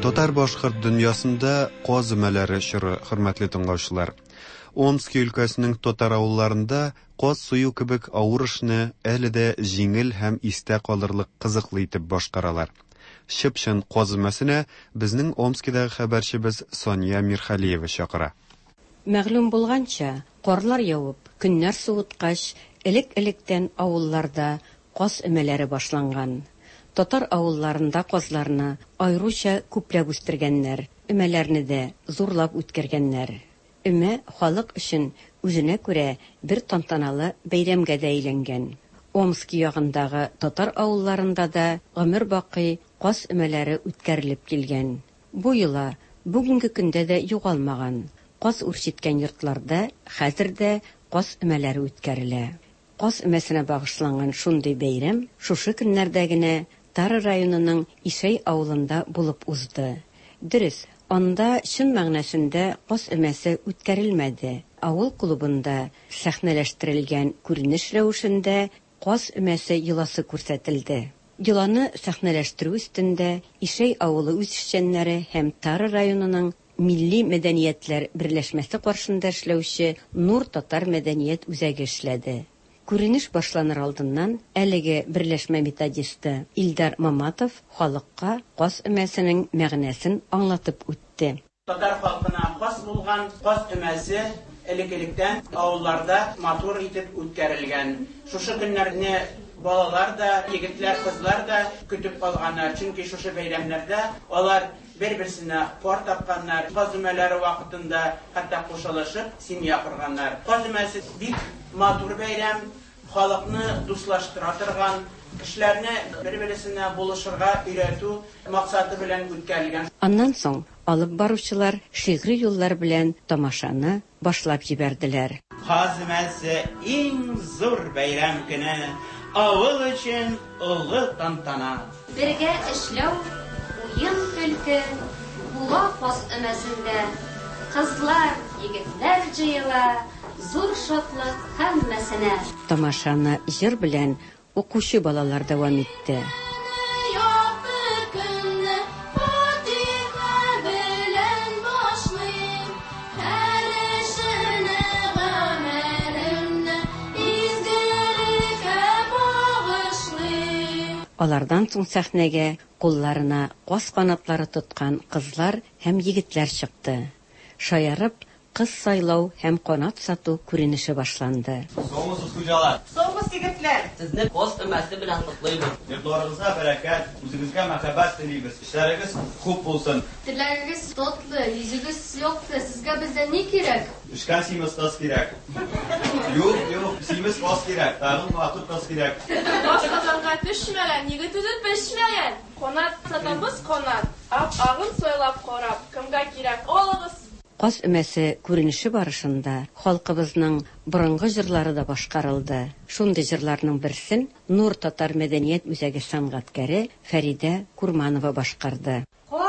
Татар башкорт дөньясында каз өмәләре чоры, хөрмәтле тыңлаучылар. Омск өлкәсенең татар авылларында каз сую кебек авыр эшне әле дә җиңел һәм истә калырлык кызыклы итеп башкаралар. Чыпчын каз өмәсенә безнең Омскидагы хәбәрчебез Соня Мирхалиева чакыра. Мәгълүм булганча, карлар явып, көннәр суыткач, элек-электән авылларда каз өмәләре башланган. Татар авылларында казларны айруча күпләп үстергәннәр, өмәләрне дә зурлап үткәргәннәр. Өмә халык өчен үзенә күрә бер тантаналы бәйрәмгә дә әйләнгән. Омск ягындагы татар авылларында да гомер бакый каз өмәләре үткәрелеп килгән. Бу йола бүгенге көндә дә югалмаган. Каз үрчеткән йортларда хәзер дә каз өмәләре үткәрелә. Каз өмәсенә багышланган шундый бәйрәм шушы көннәрдә генә Тары районының Ишәй авылында булып узды. Дөрес, анда чын мәгънәсендә каз өмәсе үткәрелмәде. Авыл клубында сәхнәләштерелгән күренеш рәвешендә каз өмәсе йоласы күрсәтелде. Йоланы сәхнәләштерү өстендә Ишәй авылы үзешчәннәре һәм Тары районының Милли мәдәниятләр берләшмәсе каршында эшләүче Нур татар мәдәният үзәге эшләде. Күренеш башланыр алдыннан әлеге берләшмә методисты Илдар Маматов халыкка каз өмәсенең мәгънәсен аңлатып үтте. Татар халкына хас булган каз өмәсе элек-электән авылларда матур итеп үткәрелгән. Шушы көннәрне балалар да, егетләр, кызлар да көтеп калганнар. Чөнки шушы бәйрәмнәрдә алар бер-берсенә пар тапканнар. Каз өмәләре вакытында хәтта кушылышып семья корганнар. Каз өмәсе бик матур бәйрәм, халыкны дуслаштыра торган, кешеләрне бер-берсенә булышырга өйрәтү максаты белән үткәрелгән. Аннан соң алып баручылар шигъри юллар белән тамашаны башлап җибәрделәр. Каз өмәсе иң зур бәйрәм көне, авыл өчен олы тантана. Бергә эшләү, уен көлке, була каз өмәсендә. Кызлар, егетләр җыела, зур шатлык һәммәсенә. Тамашаны җыр белән укучы балалар дәвам итте. Алардан соң сәхнәгә кулларына каз канатлары тоткан кызлар һәм егетләр чыкты. Шаярып, кыз сайлау һәм канат сату күренеше башланды. Соңгысыз хуҗалар. Соңгыс егетләр. Сезне каз өмәсе белән котлыйбыз. Йортларыгызга бәрәкәт, үзегезгә мәхәббәт телибез. Эшләрегез күп булсын. Теләрегез татлы, йөзегез якты. Сезгә бездән ни кирәк? Эшкә симез тас кирәк. Юк, симез каз кирәк. Тагын матур каз кирәк. Башкаларга төшмәгән, егет үзен пешмәгән. Канат сатабыз канат. Агын сойлап карап, кемгә кирәк? Алыгыз. Каз өмәсе күренеше барышында халкыбызның борынгы җырлары да башкарылды. Шундый җырларның берсен Нур татар мәдәният үзәге сәнгатькәре Фәридә Курманова башкарды.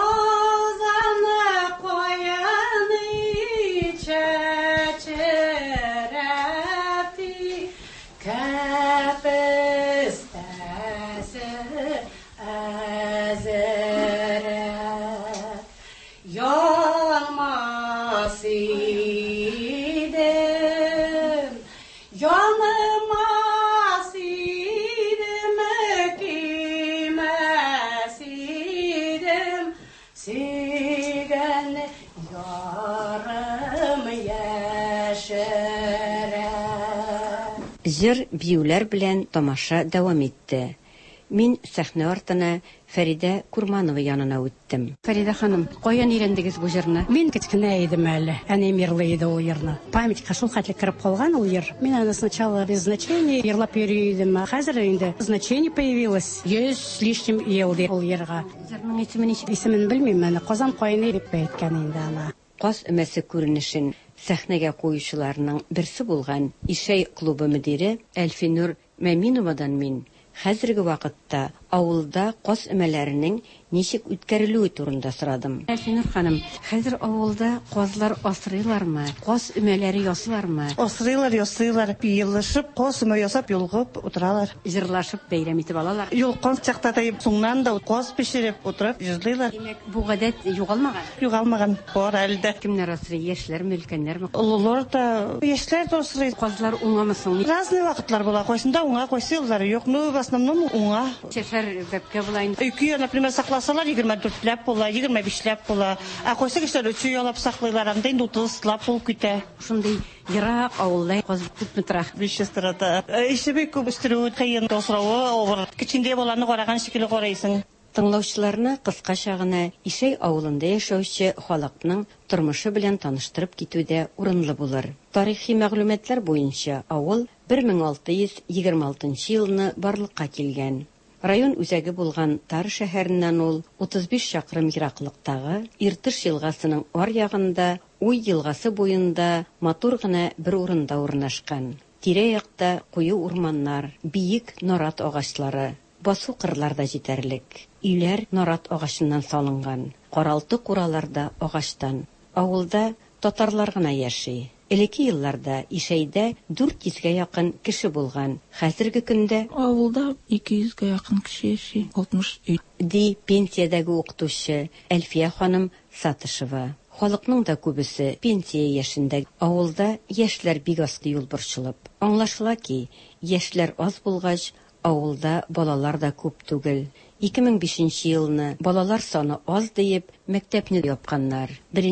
Җыр, биюләр белән тамаша дәвам итте. Мин сәхнә артына Фәридә Курманова янына үттем. Фәридә ханым, каян өйрәндегез бу җырны? Мин кечкенә идем әле. Әнем йырлый иде ул йырны. Памятька шул хәтле кереп калган ул йыр. Мин аны сначала без значения йырлап йөри идем. Хәзер инде значение появилось. 100 с лишним ел ди ул йырга. Җырның исеме ничек? Исемен белмим мен. Казан кайны дип әйткән инде ана. Каз өмәсе күренешен сәхнәгә куючыларның берсе булган Ишәй клубы мөдире Әлфинур Мәминовадан мин хәзерге вакытта авылда кос өмәләренең ничек үткәрелүе турында сорадым. Әфинур ханым, хәзер авылда козлар асрыйлармы? Кос өмәләре ясыйлармы? Асрыйлар, ясыйлар, пиелышып, кос өмә ясап юлгып утыралар. Җырлашып бәйрәм итеп алалар. Юлкан чакта да соңнан да кос пешереп утырып җырлыйлар. Димәк, бу гадәт югалмаган. Югалмаган. Бар әлдә. Кемнәр асрый? Яшьләр, өлкәннәрме? Олылар да, яшьләр да асрый. Козлар уңамысың? Разный вакытлар була. Кайсында уңа, кайсылары юк. Ну, в основном уңа. Шәфәр бәбкә була. Өйкә, например, сакласалар 24 була, 25 була. А кайсы кешеләр өчен ялап саклыйлар, анда 30 булып китә. Шундый ерак авылда коз күпме тора? 500 тора. Ише бик күп үстерү кыен, тосравы авыр. Кичендә баланы караган шикелле карайсың. Тыңлаучыларны кыскача гына Ишей авылында яшәүче халыкның тормышы белән таныштырып китүдә урынлы булыр. Тарихи мәгълүматлар буенча авыл 1626 елны барлыкка килгән. Район үзәге булган Тар шәһәреннән ул 35 чакрым ераклыктагы Иртеш елгасының аръягында, Уй елгасы буенда матур гына бер урында урнашкан. Тирә-якта куе урманнар, биек нарат агачлары, басу кырларда җитәрлек. Өйләр нарат агачыннан салынган, каралты кураларда агачтан. Авылда татарлар гына яши. Элекке елларда Ишәйдә 400-гә якын кеше булган. Хәзерге көндә авылда 200-гә якын кеше яши. 60 үй. Ди пенсиядәге укытучы Әлфия ханым Сатышева. Халыкның да күбесе пенсия яшендә. Авылда яшьләр бик аз юл борчылып. Аңлашыла ки, яшьләр аз булгач, авылда балалар да күп түгел. 2005 елны балалар саны аз диеп мәктәпне япканнар.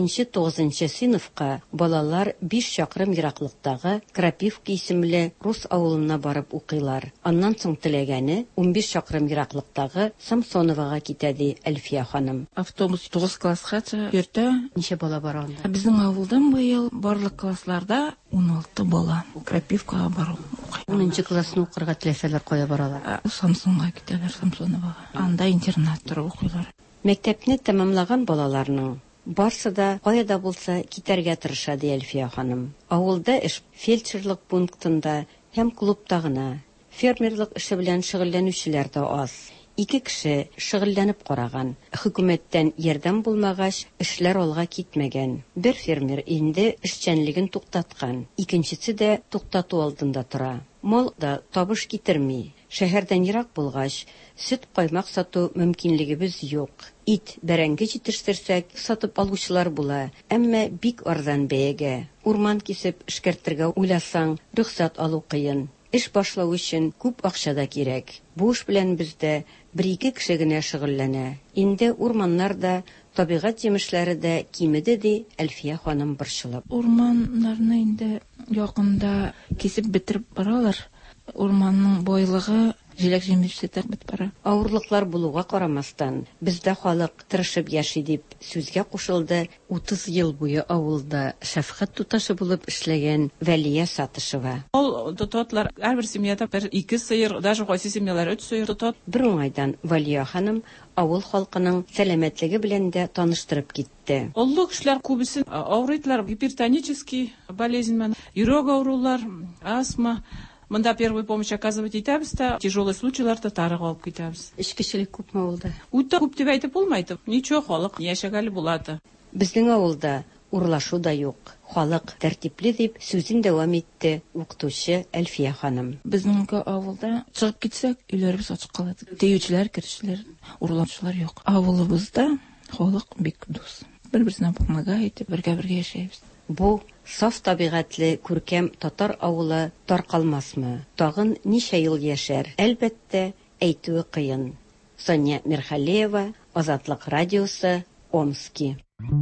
1-9 сыйныфка балалар 5 чакрым ераклыктагы Крапивка исемле рус авылына барып укыйлар. Аннан соң теләгәне 15 чакрым ераклыктагы Самсоновага китә ди Әлфия ханым. Автобус 9 класска йөртә. Ничә бала бар анда? Безнең авылдан быел барлык классларда 16 бала. Крапивкага барып укый. 10 классны укырга теләсәләр кая баралар? Самсонга китәләр, Самсоновага. Анда интернат торып укыйлар. Мәктәпне тәмамлаган балаларның барсы да каяда булса китәргә тырыша ди Әлфия ханым. Авылда эш фельдшерлык пунктында һәм клубта гына. Фермерлык эше белән шөгыльләнүчеләр дә аз. 2 кеше шөгыльләнеп караган. Хөкүмәттән ярдәм булмагач, эшләр алга китмәгән. Бер фермер инде эшчәнлеген туктаткан. Икенчесе дә туктату алдында тора. Мал да табыш китерми. Шәһәрдән ерак булгач, сөт каймак сату мөмкинлегебез юк. Ит, бәрәңге җитештерсәк, сатып алучылар була, әмма бик арзан бәягә. Урман кисеп эшкәртергә уйласаң, рөхсәт алу кыен. Эш башлау өчен күп акча да кирәк. Бу эш белән бездә 1-2 кеше генә шөгыльләнә. Инде урманнар да, табигать җимешләре дә кимеде ди Әлфия ханым борчылып. Урманнарны инде якында кисеп бетереп баралар. Урманның бойлыгы җиләк-җимеше тәкъбит бара. Авырлыклар булуга карамастан, бездә халык тырышып яши дип сүзгә кушылды 30 ел буе авылда шәфкать туташы булып эшләгән Вәлия Сатышева. Ул тотатлар һәрбер семьяда 1-2 сыер, даже кайсы семьялар 3 сыер тотат. Бер уңайдан Вәлия ханым авыл халкының сәламәтлеге белән дә таныштырып китте. Оллы кешеләр күбесе авырыйлар, гипертонический болезнь, йөрәк авырулар, астма. Монда первую помощь оказывать итәбез дә, тяжелый случайларда тарыга алып китәбез. Эшкечелек күпме авылда? Үтә күп дип әйтеп булмайды. Ничего, халык яшәгәле булады. Безнең авылда урлашу да юк. Халык тәртипле дип сүзен дәвам итте укытучы Әлфия ханым. Безнең авылда чыгып китсәк, өйләребез ачык кала. Тиючеләр, керүчеләр, урлаучылар юк. Авылыбызда халык бик дус. Бер-берсенә помогает, бергә-бергә яшәйбез. Бу саф табигатьле күркәм татар авылы таркалмасмы? Тагын ничә ел яшәр? Әлбәттә, әйтүе кыен. Соня Мирхалеева, Азатлык радиосы, Омски.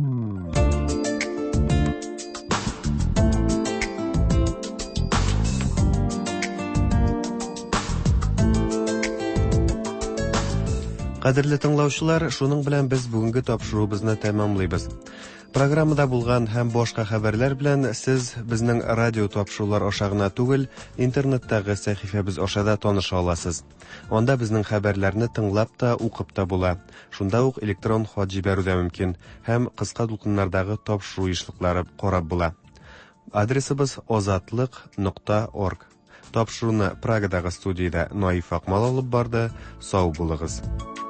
Кадерле тыңлаучылар, шуның белән без бүгенге тапшыруыбызны тәмамлыйбыз. Программада булган һәм башка хәбәрләр белән сез безнең радио тапшырулар аша гына түгел, интернеттагы сәхифәбез аша да таныша аласыз. Анда безнең хәбәрләрне тыңлап та, укып та була. Шунда ук электрон хат җибәрү дә мөмкин һәм кыска дулкыннардагы тапшыру ишлекләре карап була. Адресыбыз ozatliq.org. Тапшыруны Прагадағы студияда Наиф Акмал алып барды. Сау булыгыз.